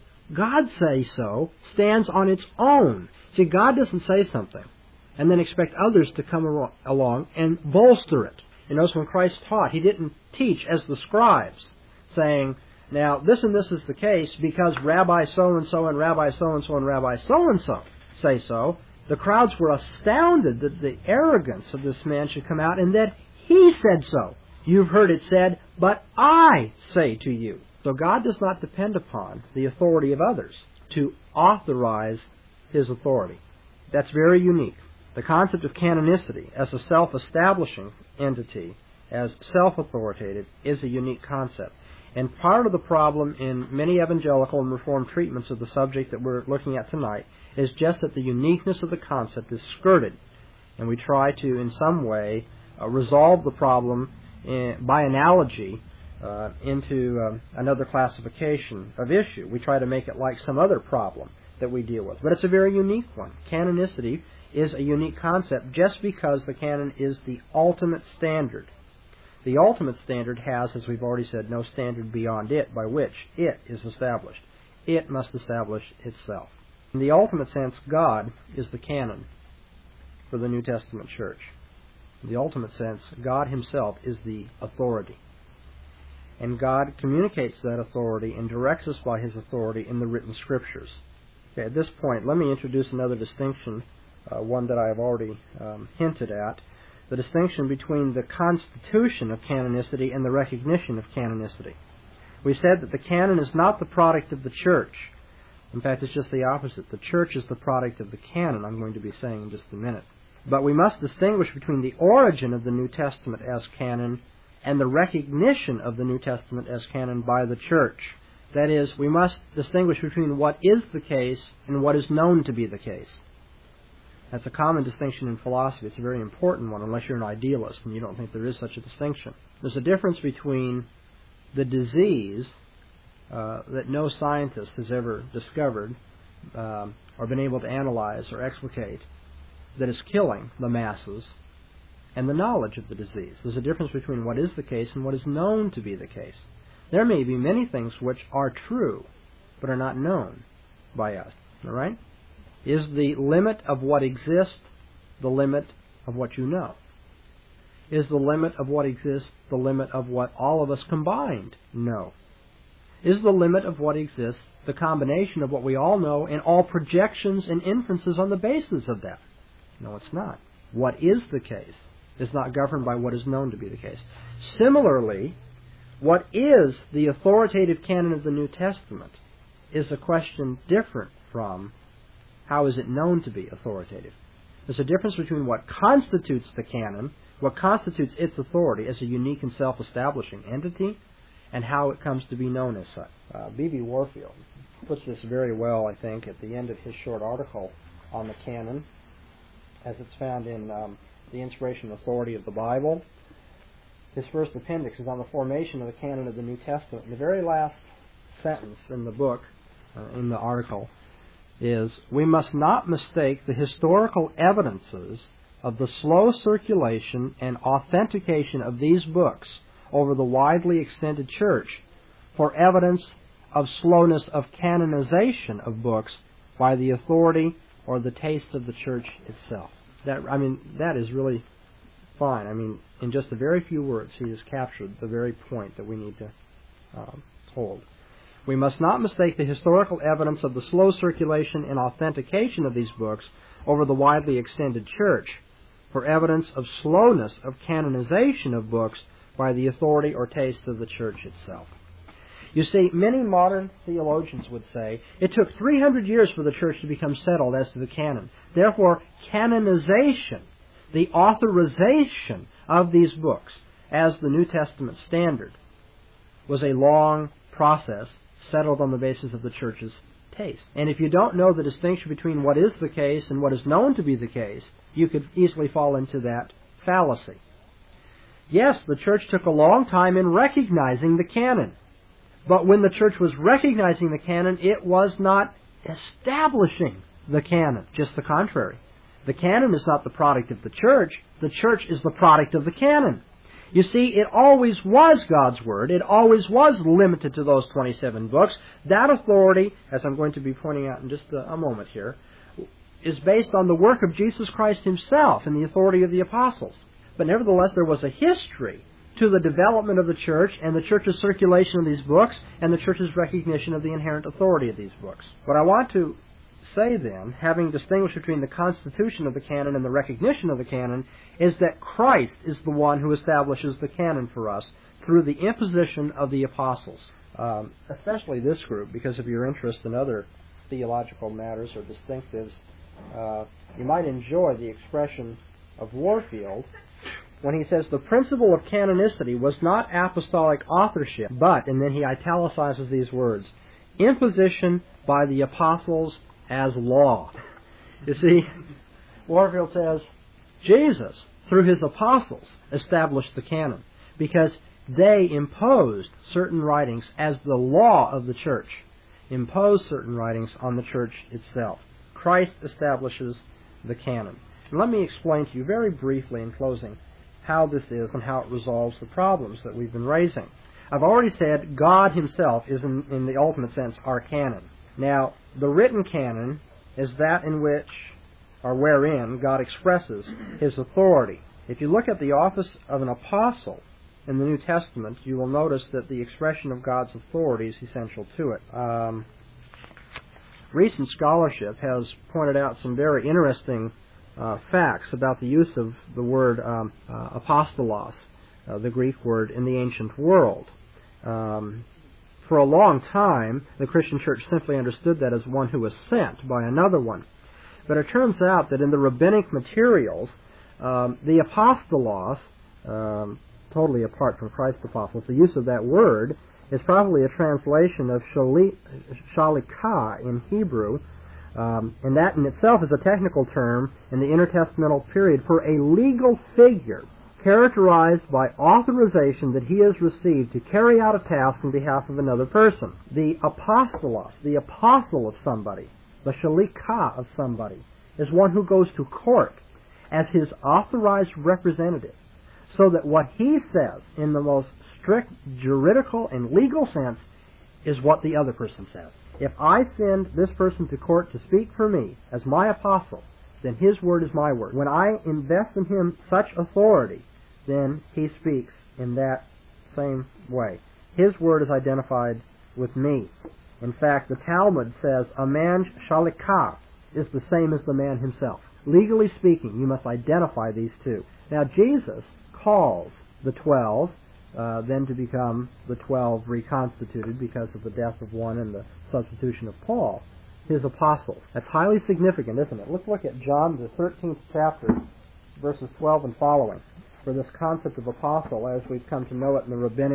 God say-so stands on its own. See, God doesn't say something and then expect others to come along and bolster it. You notice when Christ taught, he didn't teach as the scribes, saying, now, this and this is the case because Rabbi so-and-so and Rabbi so-and-so and Rabbi so-and-so say so. The crowds were astounded that the arrogance of this man should come out and that he said so. You've heard it said, but I say to you. So God does not depend upon the authority of others to authorize his authority. That's very unique. The concept of canonicity as a self-establishing entity, as self-authoritative, is a unique concept. And part of the problem in many evangelical and Reformed treatments of the subject that we're looking at tonight is just that the uniqueness of the concept is skirted. And we try to, in some way, resolve the problem by analogy into another classification of issue. We try to make it like some other problem that we deal with. But it's a very unique one. Canonicity is a unique concept just because the canon is the ultimate standard. The ultimate standard has, as we've already said, no standard beyond it by which it is established. It must establish itself. In the ultimate sense, God is the canon for the New Testament church. In the ultimate sense, God himself is the authority. And God communicates that authority and directs us by his authority in the written scriptures. Okay, at this point, let me introduce another distinction, one that I have already hinted at, the distinction between the constitution of canonicity and the recognition of canonicity. We said that the canon is not the product of the church. In fact, it's just the opposite. The church is the product of the canon, I'm going to be saying in just a minute. But we must distinguish between the origin of the New Testament as canon and the recognition of the New Testament as canon by the church. That is, we must distinguish between what is the case and what is known to be the case. That's a common distinction in philosophy. It's a very important one, unless you're an idealist and you don't think there is such a distinction. There's a difference between the disease that no scientist has ever discovered or been able to analyze or explicate that is killing the masses and the knowledge of the disease. There's a difference between what is the case and what is known to be the case. There may be many things which are true but are not known by us. All right? Is the limit of what exists the limit of what you know? Is the limit of what exists the limit of what all of us combined know? Is the limit of what exists the combination of what we all know and all projections and inferences on the basis of that? No, it's not. What is the case is not governed by what is known to be the case. Similarly, what is the authoritative canon of the New Testament is a question different from how is it known to be authoritative. There's a difference between what constitutes the canon, what constitutes its authority as a unique and self-establishing entity, and how it comes to be known as such. B.B. Warfield puts this very well, I think, at the end of his short article on the canon, as it's found in The Inspiration and Authority of the Bible. His first appendix is on the formation of the canon of the New Testament. The very last sentence in the book, in the article, is, "We must not mistake the historical evidences of the slow circulation and authentication of these books over the widely extended church for evidence of slowness of canonization of books by the authority or the taste of the church itself." That is really fine. In just a very few words, he has captured the very point that we need to hold. We must not mistake the historical evidence of the slow circulation and authentication of these books over the widely extended church for evidence of slowness of canonization of books by the authority or taste of the church itself. You see, many modern theologians would say it took 300 years for the church to become settled as to the canon. Therefore, canonization, the authorization of these books as the New Testament standard, was a long process settled on the basis of the church's taste. And if you don't know the distinction between what is the case and what is known to be the case, you could easily fall into that fallacy. Yes, the church took a long time in recognizing the canon. But when the church was recognizing the canon, it was not establishing the canon. Just the contrary. The canon is not the product of the church. The church is the product of the canon. You see, it always was God's Word. It always was limited to those 27 books. That authority, as I'm going to be pointing out in just a moment here, is based on the work of Jesus Christ Himself and the authority of the apostles. But nevertheless, there was a history to the development of the church and the church's circulation of these books and the church's recognition of the inherent authority of these books. What I want to say then, having distinguished between the constitution of the canon and the recognition of the canon, is that Christ is the one who establishes the canon for us through the imposition of the apostles. Especially this group, because of your interest in other theological matters or distinctives, you might enjoy the expression of Warfield when he says the principle of canonicity was not apostolic authorship, but, and then he italicizes these words, imposition by the apostles as law. You see, Warfield says Jesus, through his apostles, established the canon because they imposed certain writings as the law of the church, imposed certain writings on the church itself. Christ establishes the canon. And let me explain to you very briefly in closing how this is and how it resolves the problems that we've been raising. I've already said God Himself is, in the ultimate sense, our canon. Now, the written canon is that in which, or wherein, God expresses His authority. If you look at the office of an apostle in the New Testament, you will notice that the expression of God's authority is essential to it. Recent scholarship has pointed out some very interesting facts about the use of the word apostolos, the Greek word, in the ancient world. For a long time, the Christian church simply understood that as one who was sent by another one. But it turns out that in the rabbinic materials, the apostolos, totally apart from Christ's apostles, the use of that word is probably a translation of shalikah in Hebrew, and that in itself is a technical term in the intertestamental period for a legal figure characterized by authorization that he has received to carry out a task on behalf of another person. The apostolos, the apostle of somebody, the shalikah of somebody, is one who goes to court as his authorized representative, so that what he says in the most strict juridical and legal sense is what the other person says. If I send this person to court to speak for me as my apostle, then his word is my word. When I invest in him such authority, then he speaks in that same way. His word is identified with me. In fact, the Talmud says a man's shalikah is the same as the man himself. Legally speaking, you must identify these two. Now, Jesus calls the 12 then to become the 12 reconstituted because of the death of one and the substitution of Paul, his apostles. That's highly significant, isn't it? Let's look at John, the 13th chapter, verses 12 and following, for this concept of apostle as we've come to know it in the rabbinic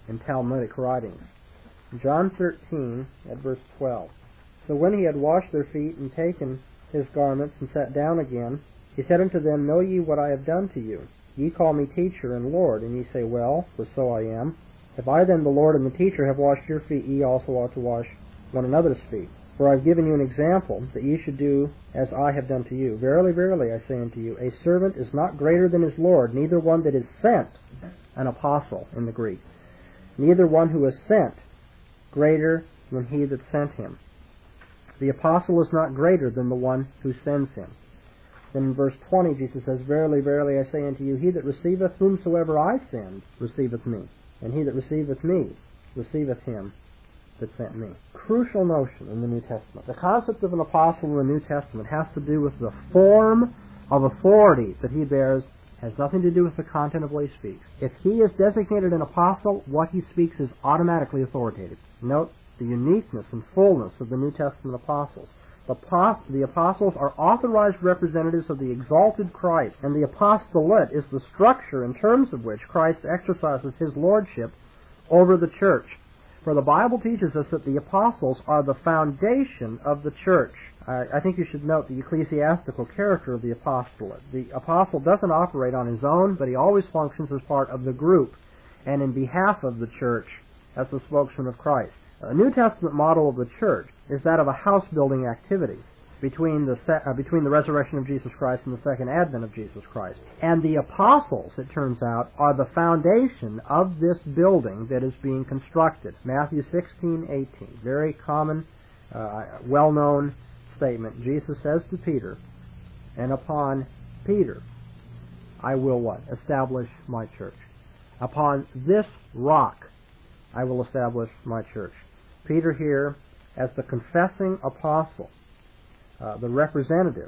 in Talmudic writings. John 13, at verse 12. So when he had washed their feet and taken his garments and sat down again, he said unto them, Know ye what I have done to you? Ye call me teacher and Lord, and ye say, Well, for so I am. If I then, the Lord and the teacher, have washed your feet, ye also ought to wash one another's feet. For I have given you an example, that ye should do as I have done to you. Verily, verily, I say unto you, a servant is not greater than his Lord, neither one that is sent, an apostle in the Greek, neither one who is sent greater than he that sent him. The apostle is not greater than the one who sends him. Then in verse 20, Jesus says, Verily, verily, I say unto you, he that receiveth whomsoever I send receiveth me, and he that receiveth me receiveth him that sent me. Crucial notion in the New Testament. The concept of an apostle in the New Testament has to do with the form of authority that he bears. Has nothing to do with the content of what he speaks. If he is designated an apostle, what he speaks is automatically authoritative. Note the uniqueness and fullness of the New Testament apostles. The apostles are authorized representatives of the exalted Christ, and the apostolate is the structure in terms of which Christ exercises his lordship over the church. For the Bible teaches us that the apostles are the foundation of the church. I think you should note the ecclesiastical character of the apostolate. The apostle doesn't operate on his own, but he always functions as part of the group and in behalf of the church as the spokesman of Christ. A New Testament model of the church is that of a house-building activity between the resurrection of Jesus Christ and the second advent of Jesus Christ. And the apostles, it turns out, are the foundation of this building that is being constructed. Matthew 16:18, very common, well-known statement. Jesus says to Peter, And upon Peter I will what? Establish my church. Upon this rock I will establish my church. Peter here, as the confessing apostle, the representative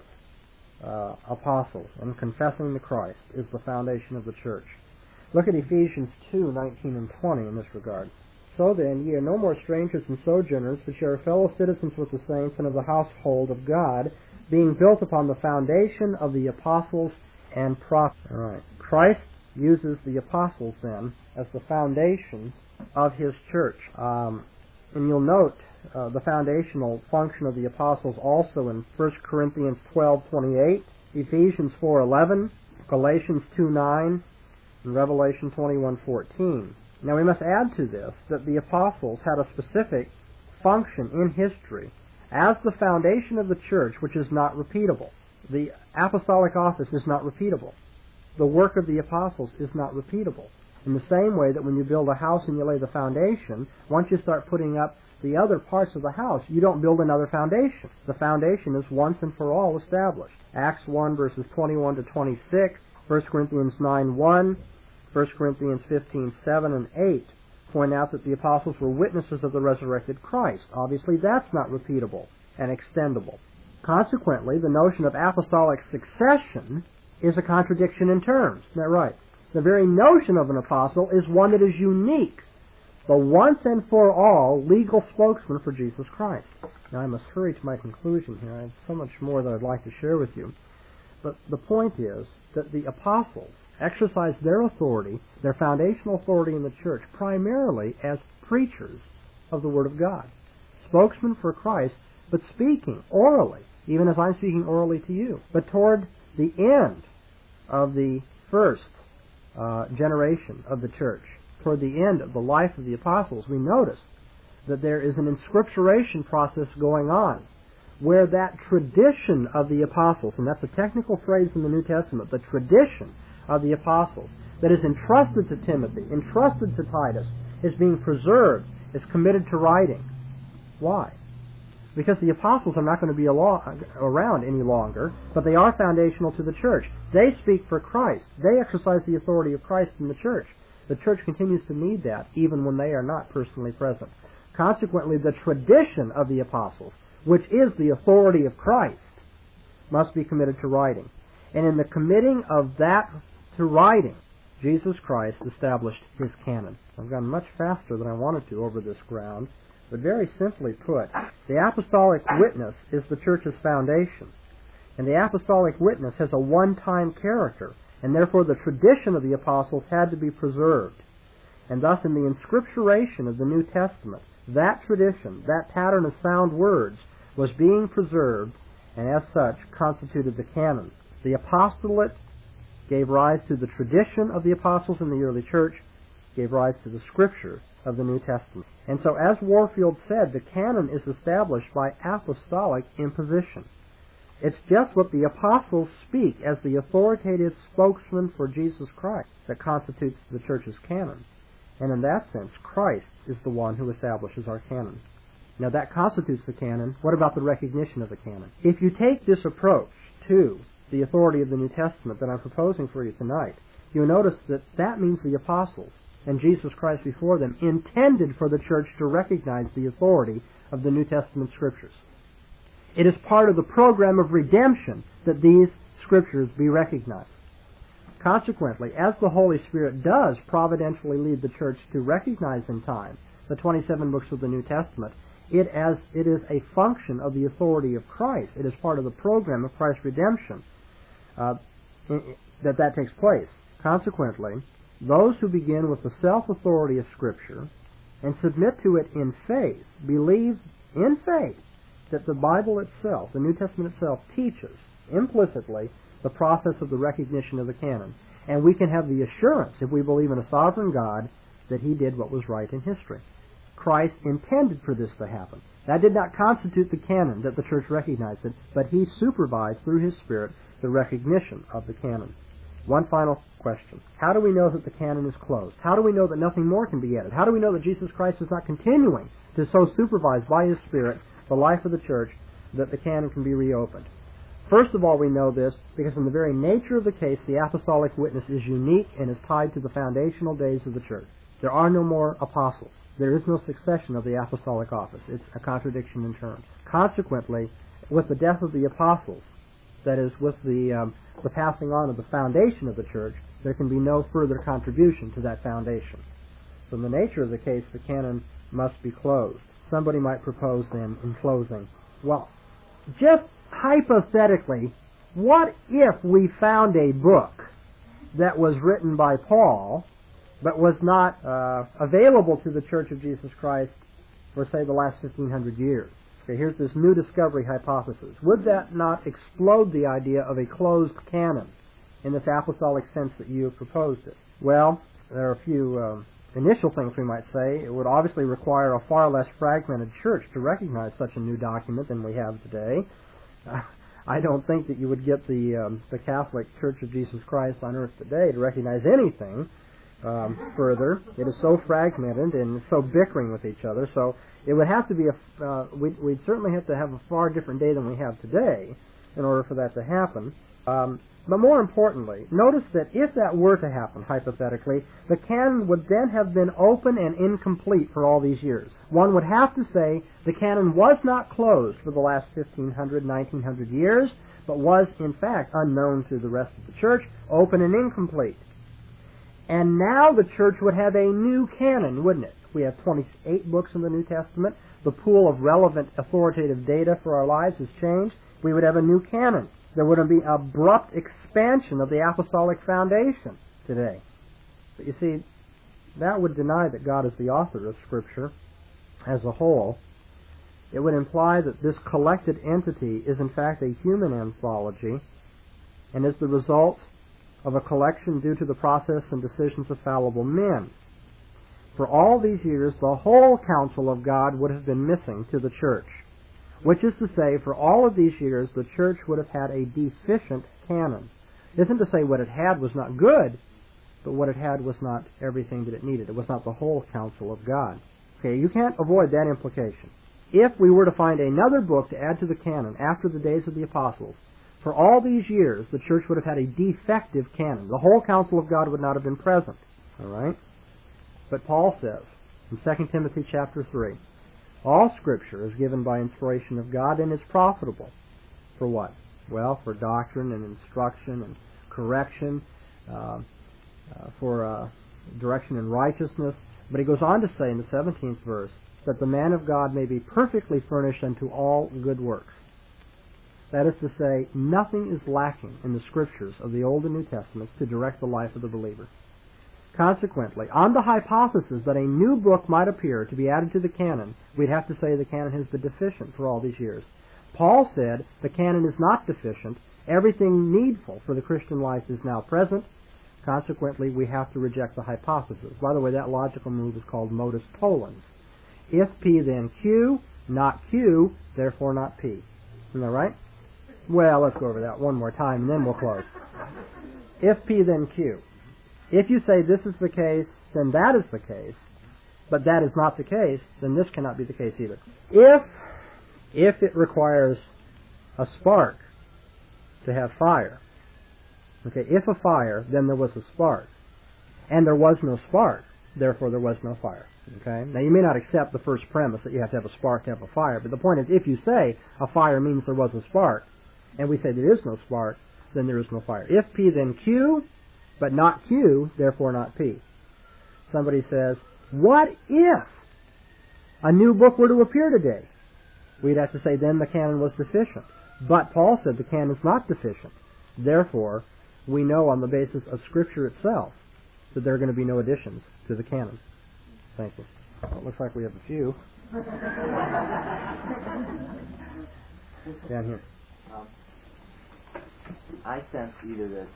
apostle and confessing the Christ, is the foundation of the church. Look at Ephesians 2:19 and 20 in this regard. So then, ye are no more strangers and sojourners, but ye are fellow citizens with the saints and of the household of God, being built upon the foundation of the apostles and prophets. All right. Christ uses the apostles, then, as the foundation of his church. And you'll note the foundational function of the apostles also in 1 Corinthians 12:28, Ephesians 4:11, Galatians 2:9, and Revelation 21:14. Now we must add to this that the apostles had a specific function in history as the foundation of the church, which is not repeatable. The apostolic office is not repeatable. The work of the apostles is not repeatable. In the same way that when you build a house and you lay the foundation, once you start putting up the other parts of the house, you don't build another foundation. The foundation is once and for all established. Acts 1 verses 21 to 26, 1 Corinthians 9:1, 1 Corinthians 15:7 and 8 point out that the apostles were witnesses of the resurrected Christ. Obviously, that's not repeatable and extendable. Consequently, the notion of apostolic succession is a contradiction in terms. Isn't that right? The very notion of an apostle is one that is unique, the once and for all legal spokesman for Jesus Christ. Now, I must hurry to my conclusion here. I have so much more that I'd like to share with you. But the point is that the apostles exercise their authority, their foundational authority in the church, primarily as preachers of the Word of God, spokesmen for Christ, but speaking orally, even as I'm speaking orally to you. But toward the end of the first generation of the church, toward the end of the life of the apostles, we notice that there is an inscripturation process going on, where that tradition of the apostles, and that's a technical phrase in the New Testament, the tradition of the apostles that is entrusted to Timothy, entrusted to Titus, is being preserved, is committed to writing. Why? Because the apostles are not going to be around any longer, but they are foundational to the church. They speak for Christ. They exercise the authority of Christ in the church. The church continues to need that even when they are not personally present. Consequently, the tradition of the apostles, which is the authority of Christ, must be committed to writing. And in the committing of that to writing, Jesus Christ established his canon. I've gone much faster than I wanted to over this ground, but very simply put, the apostolic witness is the church's foundation. And the apostolic witness has a one-time character, and therefore the tradition of the apostles had to be preserved. And thus in the inscripturation of the New Testament, that tradition, that pattern of sound words, was being preserved, and as such constituted the canon. The apostolate gave rise to the tradition of the apostles in the early church, gave rise to the scriptures of the New Testament. And so, as Warfield said, the canon is established by apostolic imposition. It's just what the apostles speak as the authoritative spokesman for Jesus Christ that constitutes the church's canon. And in that sense, Christ is the one who establishes our canon. Now that constitutes the canon. What about the recognition of the canon? If you take this approach to the authority of the New Testament that I'm proposing for you tonight, you'll notice that that means the apostles and Jesus Christ before them intended for the church to recognize the authority of the New Testament scriptures. It is part of the program of redemption that these scriptures be recognized. Consequently, as the Holy Spirit does providentially lead the church to recognize in time the 27 books of the New Testament, it is a function of the authority of Christ. It is part of the program of Christ's redemption that takes place. Consequently, those who begin with the self-authority of Scripture and submit to it in faith, believe in faith that the Bible itself, the New Testament itself, teaches implicitly the process of the recognition of the canon. And we can have the assurance, if we believe in a sovereign God, that He did what was right in history. Christ intended for this to happen. That did not constitute the canon that the church recognized it, but He supervised through His Spirit the recognition of the canon. One final question. How do we know that the canon is closed? How do we know that nothing more can be added? How do we know that Jesus Christ is not continuing to so supervise by His Spirit the life of the church that the canon can be reopened? First of all, we know this because in the very nature of the case, the apostolic witness is unique and is tied to the foundational days of the church. There are no more apostles. There is no succession of the apostolic office. It's a contradiction in terms. Consequently, with the death of the apostles, that is, with the passing on of the foundation of the church, there can be no further contribution to that foundation. From the nature of the case, the canon must be closed. Somebody might propose then, in closing, well, just hypothetically, what if we found a book that was written by Paul but was not available to the Church of Jesus Christ for, say, the last 1,500 years? Okay, here's this new discovery hypothesis. Would that not explode the idea of a closed canon in this apostolic sense that you have proposed it? Well, there are a few initial things we might say. It would obviously require a far less fragmented church to recognize such a new document than we have today. I don't think that you would get the Catholic Church of Jesus Christ on earth today to recognize anything further. It is so fragmented and so bickering with each other. So it would have to be we'd certainly have to have a far different day than we have today in order for that to happen. But more importantly, notice that if that were to happen, hypothetically, the canon would then have been open and incomplete for all these years. One would have to say the canon was not closed for the last 1,500, 1,900 years, but was, in fact, unknown to the rest of the church, open and incomplete. And now the church would have a new canon, wouldn't it? We have 28 books in the New Testament. The pool of relevant authoritative data for our lives has changed. We would have a new canon. There would be abrupt expansion of the apostolic foundation today. But you see, that would deny that God is the author of Scripture as a whole. It would imply that this collected entity is in fact a human anthology and is the result of a collection due to the process and decisions of fallible men. For all these years, the whole counsel of God would have been missing to the church. Which is to say, for all of these years, the church would have had a deficient canon. It isn't to say what it had was not good, but what it had was not everything that it needed. It was not the whole counsel of God. Okay, you can't avoid that implication. If we were to find another book to add to the canon after the days of the apostles, for all these years, the church would have had a defective canon. The whole counsel of God would not have been present. All right? But Paul says in 2 Timothy chapter 3, all Scripture is given by inspiration of God and is profitable. For what? Well, for doctrine and instruction and correction, for direction in righteousness. But he goes on to say in the 17th verse that the man of God may be perfectly furnished unto all good works. That is to say, nothing is lacking in the Scriptures of the Old and New Testaments to direct the life of the believer. Consequently, on the hypothesis that a new book might appear to be added to the canon, we'd have to say the canon has been deficient for all these years. Paul said the canon is not deficient. Everything needful for the Christian life is now present. Consequently, we have to reject the hypothesis. By the way, that logical move is called modus tollens. If P then Q, not Q, therefore not P. Isn't that right? Well, let's go over that one more time and then we'll close. If P then Q. If you say this is the case, then that is the case, but that is not the case, then this cannot be the case either. If it requires a spark to have fire, okay, if a fire, then there was a spark, and there was no spark, therefore there was no fire. Okay? Now you may not accept the first premise that you have to have a spark to have a fire, but the point is if you say a fire means there was a spark, and we say there is no spark, then there is no fire. If P then Q, but not Q, therefore not P. Somebody says, what if a new book were to appear today? We'd have to say then the canon was deficient. But Paul said the canon is not deficient. Therefore, we know on the basis of Scripture itself that there are going to be no additions to the canon. Thank you. Well, it looks like we have a few. Down here. I sense either that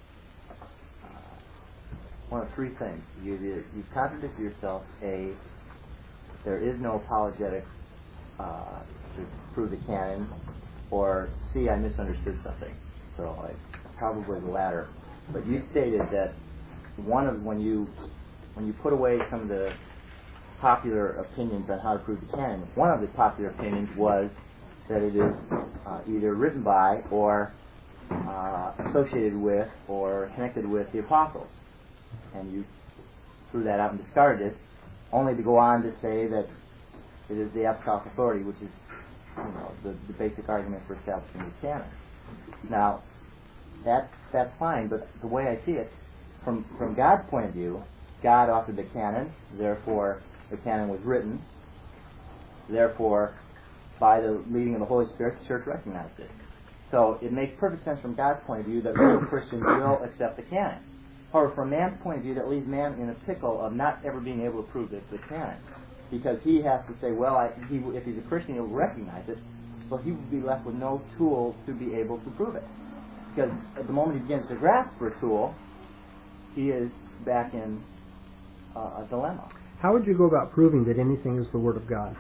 one of three things. You contradict yourself. A, there is no apologetic to prove the canon, or C, I misunderstood something. So probably the latter. But you stated that when you put away some of the popular opinions on how to prove the canon, one of the popular opinions was that it is either written by or associated with or connected with the apostles. And you threw that out and discarded it, only to go on to say that it is the apostolic authority, which is the basic argument for establishing the canon. Now, that's fine, but the way I see it, from God's point of view, God authored the canon, therefore the canon was written, therefore by the leading of the Holy Spirit, the church recognized it. So it makes perfect sense from God's point of view that real Christians will accept the canon. However, from man's point of view, that leaves man in a pickle of not ever being able to prove the canon. Because he has to say, well, if he's a Christian, he'll recognize it, so he would be left with no tool to be able to prove it. Because at the moment he begins to grasp for a tool, he is back in a dilemma. How would you go about proving that anything is the Word of God?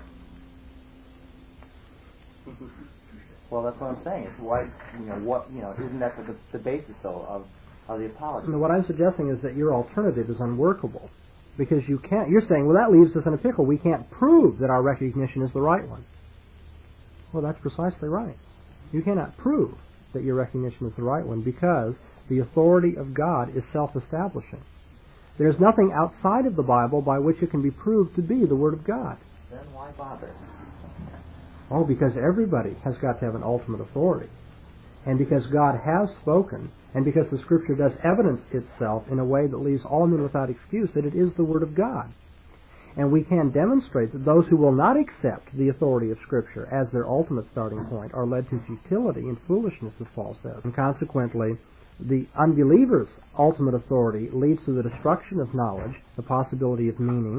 Well, that's what I'm saying. It's why, isn't that the basis though of the apology? And what I'm suggesting is that your alternative is unworkable, because you can't. You're saying, well, that leaves us in a pickle. We can't prove that our recognition is the right one. Well, that's precisely right. You cannot prove that your recognition is the right one because the authority of God is self-establishing. There's nothing outside of the Bible by which it can be proved to be the Word of God. Then why bother? Oh, because everybody has got to have an ultimate authority. And because God has spoken, and because the Scripture does evidence itself in a way that leaves all men without excuse that it is the Word of God. And we can demonstrate that those who will not accept the authority of Scripture as their ultimate starting point are led to futility and foolishness, as Paul says. And consequently, the unbeliever's ultimate authority leads to the destruction of knowledge, the possibility of meaning,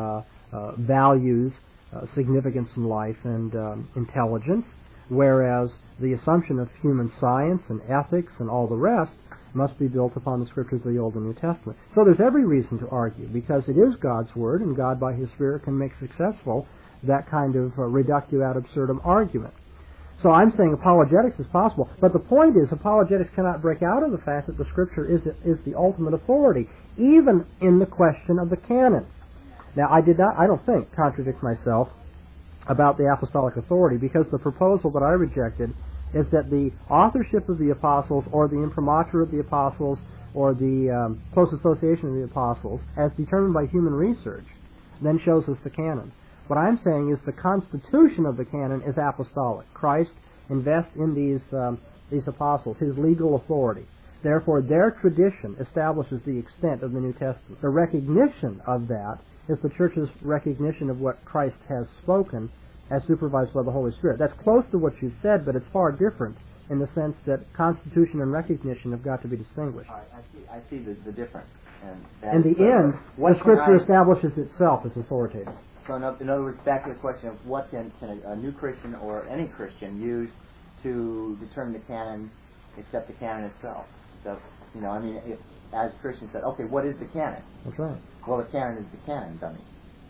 values, significance in life, and intelligence, whereas the assumption of human science and ethics and all the rest must be built upon the Scriptures of the Old and New Testament. So there's every reason to argue, because it is God's Word, and God by His Spirit can make successful that kind of reductio ad absurdum argument. So I'm saying apologetics is possible, but the point is apologetics cannot break out of the fact that the Scripture is the ultimate authority, even in the question of the canon. Now, I don't think, contradict myself about the apostolic authority, because the proposal that I rejected is that the authorship of the apostles, or the imprimatur of the apostles, or the close association of the apostles, as determined by human research, then shows us the canon. What I'm saying is the constitution of the canon is apostolic. Christ invests in these apostles his legal authority. Therefore, their tradition establishes the extent of the New Testament. The recognition of that is the Church's recognition of what Christ has spoken as supervised by the Holy Spirit. That's close to what you said, but it's far different in the sense that constitution and recognition have got to be distinguished. All right, I see the difference. In the end, the Scripture establishes itself as authoritative. So in other words, back to the question of what can a new Christian or any Christian use to determine the canon, except the canon itself? So, if, as Christians said, okay, what is the canon? That's right. Well, the canon is the canon, dummy.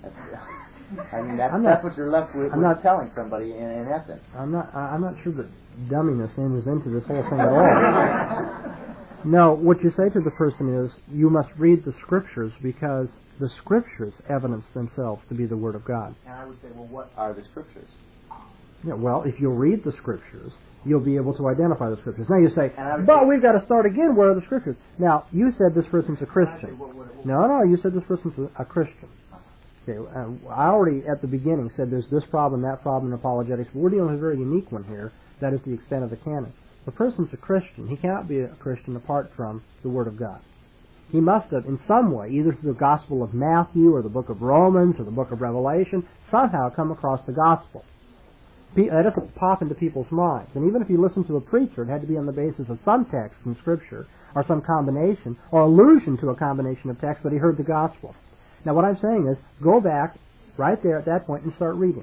That's what you're left with. I'm not telling somebody in essence. I'm not sure that dumminess enters into this whole thing at all. No, what you say to the person is, you must read the Scriptures because the Scriptures evidence themselves to be the Word of God. And I would say, well, what are the Scriptures? Yeah, well, if you'll read the Scriptures, you'll be able to identify the Scriptures. Now you say, but we've got to start again. Where are the Scriptures? Now, you said this person's a Christian. No, you said this person's a Christian. Okay, I already at the beginning said there's this problem, that problem in apologetics, but we're dealing with a very unique one here. That is the extent of the canon. The person's a Christian. He cannot be a Christian apart from the Word of God. He must have, in some way, either through the Gospel of Matthew or the book of Romans or the book of Revelation, somehow come across the Gospel. That doesn't pop into people's minds. And even if you listen to a preacher, it had to be on the basis of some text from Scripture or some combination or allusion to a combination of texts that he heard the Gospel. Now what I'm saying is, go back right there at that point and start reading.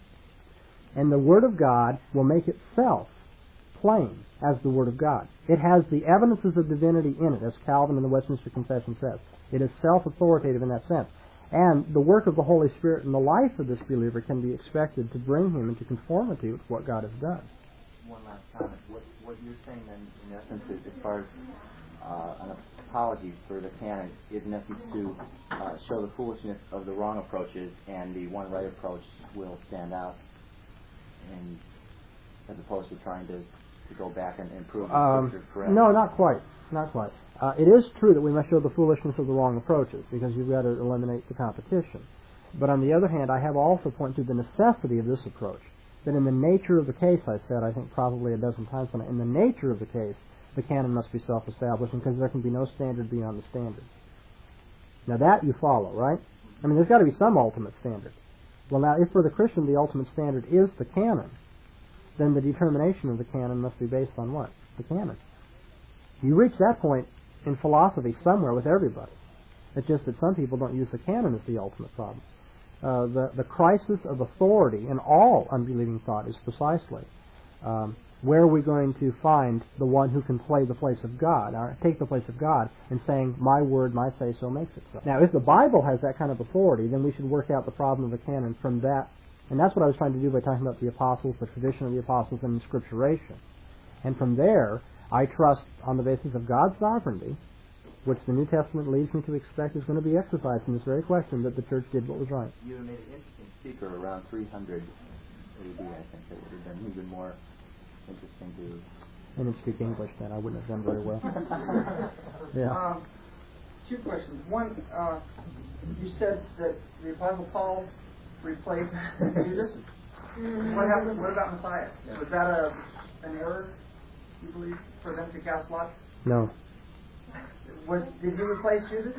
And the Word of God will make itself plain as the Word of God. It has the evidences of divinity in it, as Calvin in the Westminster Confession says. It is self-authoritative in that sense. And the work of the Holy Spirit in the life of this believer can be expected to bring him into conformity with what God has done. One last comment. What you're saying then, in essence, is as far as an apology for the canon, is in essence to show the foolishness of the wrong approaches, and the one right approach will stand out, and as opposed to trying to go back and prove the Scripture correct. No, not quite. Not quite. It is true that we must show the foolishness of the wrong approaches, because you've got to eliminate the competition. But on the other hand, I have also pointed to the necessity of this approach. That in the nature of the case, I said, I think probably a dozen times tonight, in the nature of the case, the canon must be self-establishing, because there can be no standard beyond the standard. Now that you follow, right? I mean, there's got to be some ultimate standard. Well, now, if for the Christian the ultimate standard is the canon, then the determination of the canon must be based on what? The canon. You reach that point in philosophy somewhere with everybody. It's just that some people don't use the canon as the ultimate problem. The crisis of authority in all unbelieving thought is precisely where are we going to find the one who can play the place of God, or take the place of God, in saying, my word, my say-so makes it so. Now, if the Bible has that kind of authority, then we should work out the problem of the canon from that. And that's what I was trying to do by talking about the apostles, the tradition of the apostles, and inscripturation. And from there, I trust on the basis of God's sovereignty, which the New Testament leads me to expect is going to be exercised in this very question, that the church did what was right. You made an interesting speaker around 300 AD, I think, that would have been even more interesting to... I didn't speak English then. I wouldn't have done very well. Yeah. Two questions. One, you said that the Apostle Paul replaced Jesus. What happened? What about Matthias? Was that an error, you believe, for them to cast lots? No. Did you replace Judas?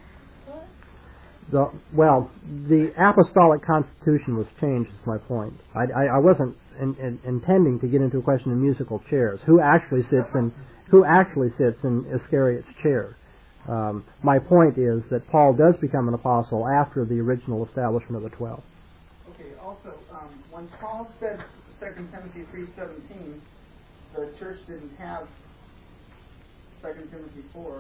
The apostolic constitution was changed, is my point. I wasn't intending to get into a question of musical chairs. Who actually sits in Iscariot's chair? My point is that Paul does become an apostle after the original establishment of the 12. Okay. Also, when Paul said 2 Timothy 3:17, the church didn't have 2 Timothy 4,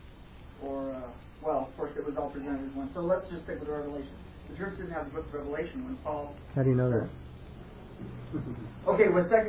of course, it was all presented as one. So let's just stick with Revelation. The church didn't have the book of Revelation when Paul... How do you know that? Okay,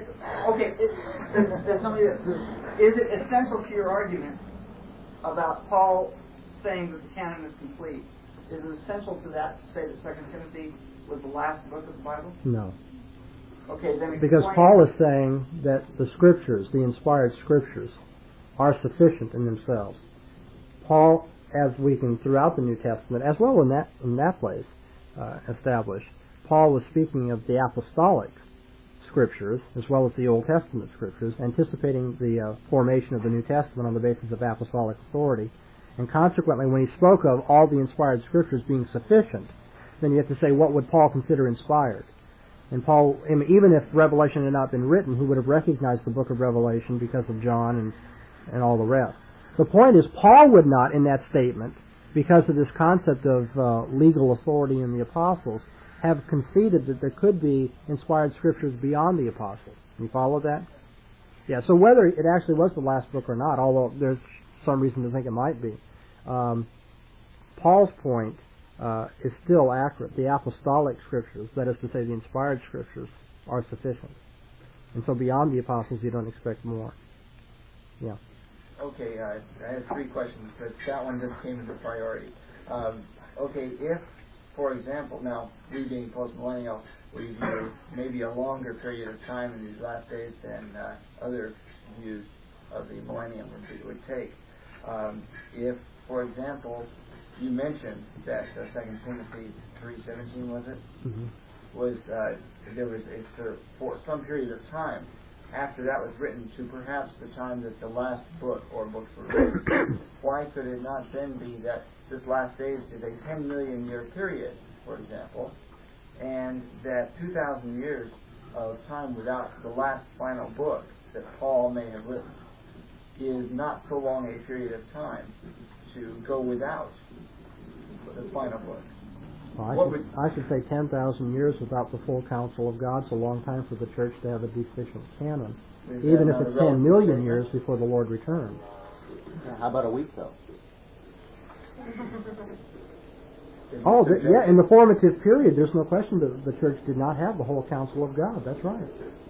is it essential to your argument about Paul saying that the canon is complete? Is it essential to that to say that 2 Timothy was the last book of the Bible? No. Okay, then because Paul is saying that the Scriptures, the inspired Scriptures, are sufficient in themselves. Paul, as we can throughout the New Testament, as well in that place, establish, Paul was speaking of the apostolic Scriptures as well as the Old Testament Scriptures, anticipating the formation of the New Testament on the basis of apostolic authority. And consequently, when he spoke of all the inspired Scriptures being sufficient, then you have to say, what would Paul consider inspired? And Paul, even if Revelation had not been written, he would have recognized the book of Revelation because of John and all the rest. The point is, Paul would not, in that statement, because of this concept of legal authority in the apostles, have conceded that there could be inspired scriptures beyond the apostles. You follow that? Yeah, so whether it actually was the last book or not, although there's some reason to think it might be, Paul's point is still accurate. The apostolic scriptures, that is to say the inspired scriptures, are sufficient. And so beyond the apostles, you don't expect more. Yeah. Okay, I have three questions, but that one just came into priority. Okay, if, for example, now, we being post-millennial, we view maybe a longer period of time in these last days than other views of the millennium would take. If, for example, you mentioned that 2 Timothy 3:17, was it? Mm-hmm. Was there was for some period of time after that was written to perhaps the time that the last book or books were written. Why could it not then be that this last days is a 10 million year period, for example, and that 2,000 years of time without the last final book that Paul may have written is not so long a period of time to go without the final book? Well, I should say 10,000 years without the full counsel of God is a long time for the church to have a deficient canon, even if it's 10 million years before the Lord returns. Yeah, how about a week, though? In the formative period, there's no question that the church did not have the whole counsel of God. That's right.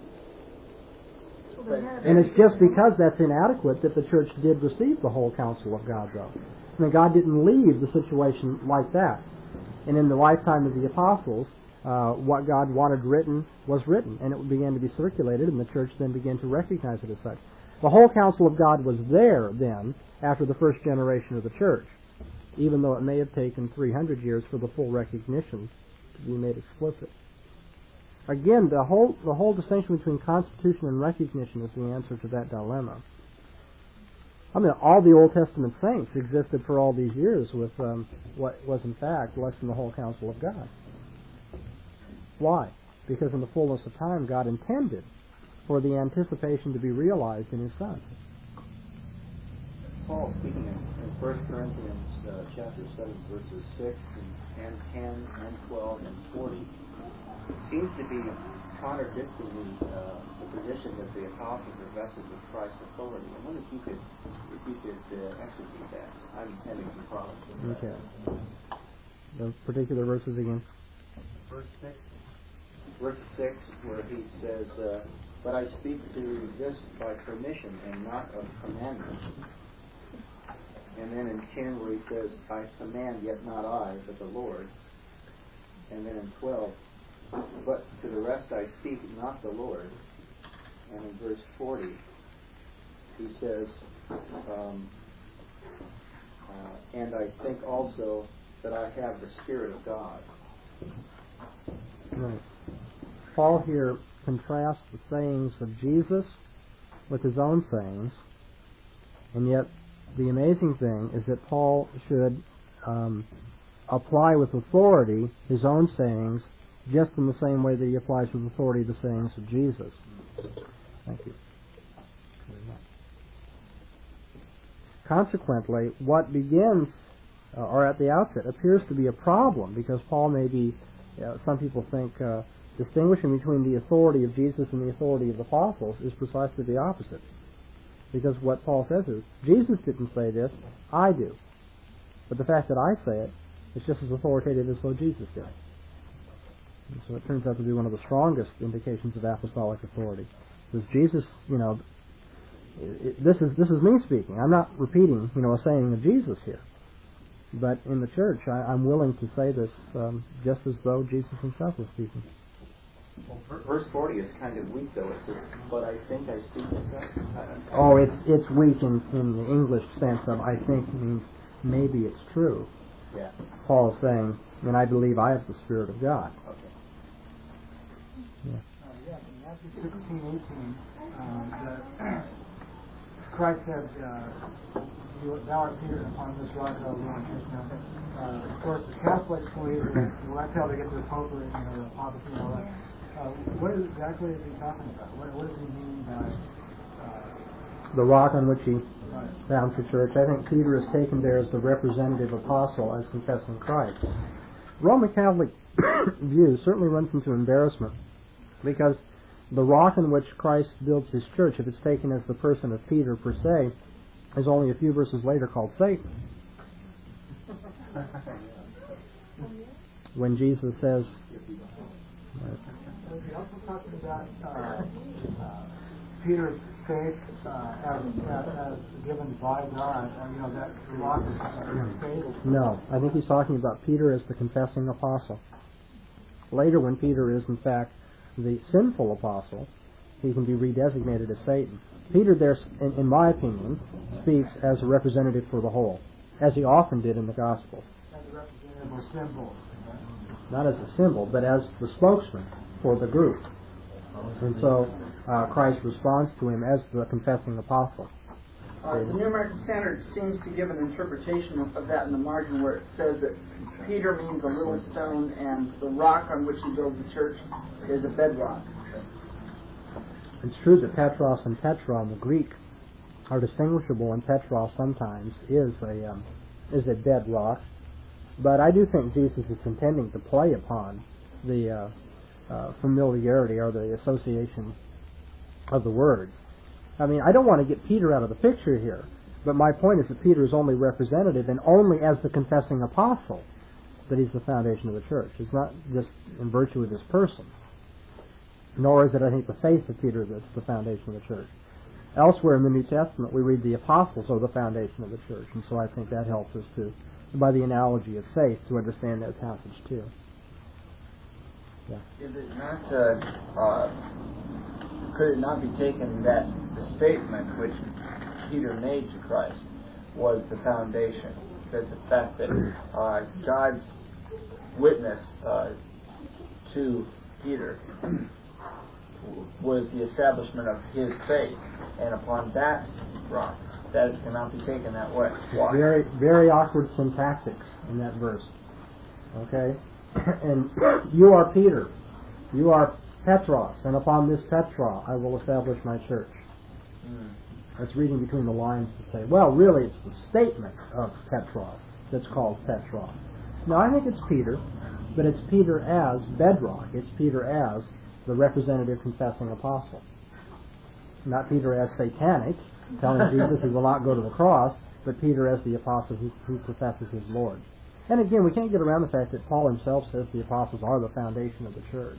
And it's just because that's inadequate that the church did receive the whole counsel of God, though. I mean, God didn't leave the situation like that. And in the lifetime of the apostles, what God wanted written was written, and it began to be circulated, and the church then began to recognize it as such. The whole counsel of God was there then, after the first generation of the church, even though it may have taken 300 years for the full recognition to be made explicit. Again, the whole distinction between constitution and recognition is the answer to that dilemma. I mean, all the Old Testament saints existed for all these years with what was in fact less than the whole counsel of God. Why? Because in the fullness of time, God intended for the anticipation to be realized in His Son. Paul speaking in 1 Corinthians chapter 7, verses 6 and 10 and 12 and 40, it seems to be contradicting the position that the apostle professes of Christ's authority. I wonder if you could exegete that. I'm having some problems with that. Okay. The particular verses again. Verse 6, where he says, "But I speak to this by permission and not of commandment." And then in 10, where he says, "I command, yet not I, but the Lord." And then in 12, "But to the rest I speak, not the Lord." And in verse 40, he says, "And I think also that I have the Spirit of God." Right. Paul here contrasts the sayings of Jesus with his own sayings, and yet the amazing thing is that Paul should apply with authority his own sayings just in the same way that he applies with authority the sayings of Jesus. Thank you. Consequently, what begins, or at the outset, appears to be a problem, because Paul may be, some people think, distinguishing between the authority of Jesus and the authority of the apostles is precisely the opposite. Because what Paul says is, Jesus didn't say this, I do. But the fact that I say it is just as authoritative as though Jesus did. And so it turns out to be one of the strongest indications of apostolic authority. Because Jesus, this is me speaking. I'm not repeating, a saying of Jesus here. But in the church, I'm willing to say this just as though Jesus himself was speaking. Well, verse 40 is kind of weak, though. It says, "But I think I speak with God." Oh, it's weak in the English sense of I think means maybe it's true. Yeah. Paul is saying, and I believe I have the Spirit of God. Okay. Yeah. In Matthew 16:18, Christ said, "Thou art Peter, and upon this rock I will build my church." Now, of course, the Catholics believe that when I tell to get to the Pope or the papacy and all that, what exactly is he talking about? What does he mean by The rock on which he founds the church. I think Peter is taken there as the representative apostle as confessing Christ. Roman Catholic view certainly runs into embarrassment because the rock on which Christ builds his church, if it's taken as the person of Peter per se, is only a few verses later called Satan. When Jesus says... Is he also talking about Peter's faith as given by God, that rock is faith? No, I think he's talking about Peter as the confessing apostle. Later, when Peter is in fact the sinful apostle, he can be redesignated as Satan. Peter there, in my opinion, speaks as a representative for the whole, as he often did in the Gospel. As a representative or symbol. Not as a symbol, but as the spokesman for the group. And so Christ responds to him as the confessing apostle. The New American Standard seems to give an interpretation of that in the margin where it says that Peter means a little stone and the rock on which he builds the church is a bedrock. It's true that Petros and Petra in the Greek are distinguishable, and Petros sometimes is a bedrock. But I do think Jesus is intending to play upon the familiarity or the association of the words. I mean, I don't want to get Peter out of the picture here, but my point is that Peter is only representative and only as the confessing apostle that he's the foundation of the church. It's not just in virtue of his person, nor is it, I think, the faith of Peter that's the foundation of the church. Elsewhere in the New Testament, we read the apostles are the foundation of the church, and so I think that helps us to, by the analogy of faith, to understand that passage too. Yeah. Is it not, could it not be taken that the statement which Peter made to Christ was the foundation? That the fact that God's witness to Peter was the establishment of his faith, and upon that rock, that it cannot be taken that way. Why? Very, very awkward syntactics in that verse. Okay? And you are Peter, you are Petros, and upon this Petra I will establish my church. That's reading between the lines to say, well, really it's the statement of Petros that's called Petra. No, I think it's Peter, but it's Peter as bedrock. It's Peter as the representative confessing apostle. Not Peter as satanic, telling Jesus he will not go to the cross, but Peter as the apostle who professes his Lord. And again, we can't get around the fact that Paul himself says the apostles are the foundation of the church.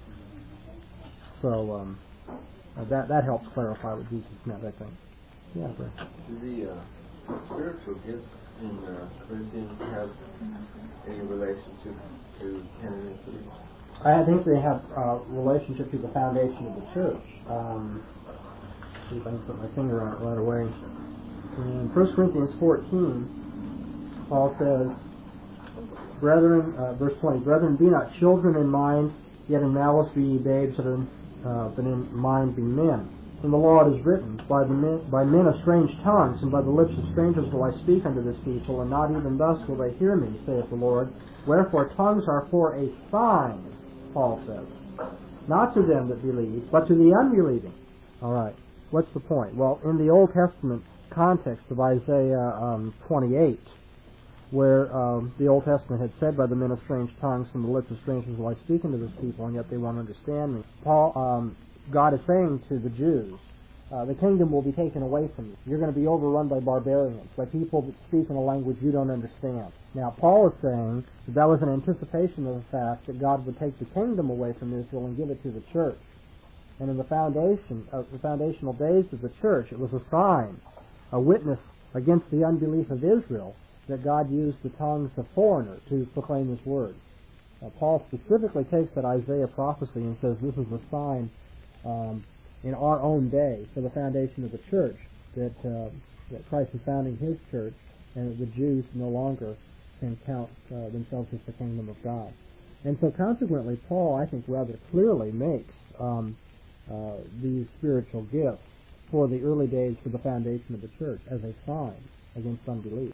So that helps clarify what Jesus meant, I think. Yeah, Brett. Do the spiritual gifts in Corinthians have any relationship to canonicity? I think they have relationship to the foundation of the church. See if I can put my finger on it right away. In 1 Corinthians 14, Paul says, Brethren, verse 20, Brethren, be not children in mind, yet in malice be ye babes, but in mind be men. In the law it is written, by men of strange tongues, and by the lips of strangers will I speak unto this people, and not even thus will they hear me, saith the Lord. Wherefore tongues are for a sign, Paul says, not to them that believe, but to the unbelieving. All right, what's the point? Well, in the Old Testament context of Isaiah 28, where the Old Testament had said, by the men of strange tongues and the lips of strangers will I speak unto this people, and yet they won't understand me. God is saying to the Jews, the kingdom will be taken away from you. You're going to be overrun by barbarians, by people that speak in a language you don't understand. Now, Paul is saying that was an anticipation of the fact that God would take the kingdom away from Israel and give it to the church. And in the foundational days of the church, it was a sign, a witness against the unbelief of Israel, that God used the tongues of foreigners to proclaim His word. Paul specifically takes that Isaiah prophecy and says this is a sign in our own day for the foundation of the church, that Christ is founding His church, and that the Jews no longer can count themselves as the kingdom of God. And so consequently, Paul, I think, rather clearly makes these spiritual gifts for the early days for the foundation of the church as a sign against unbelief.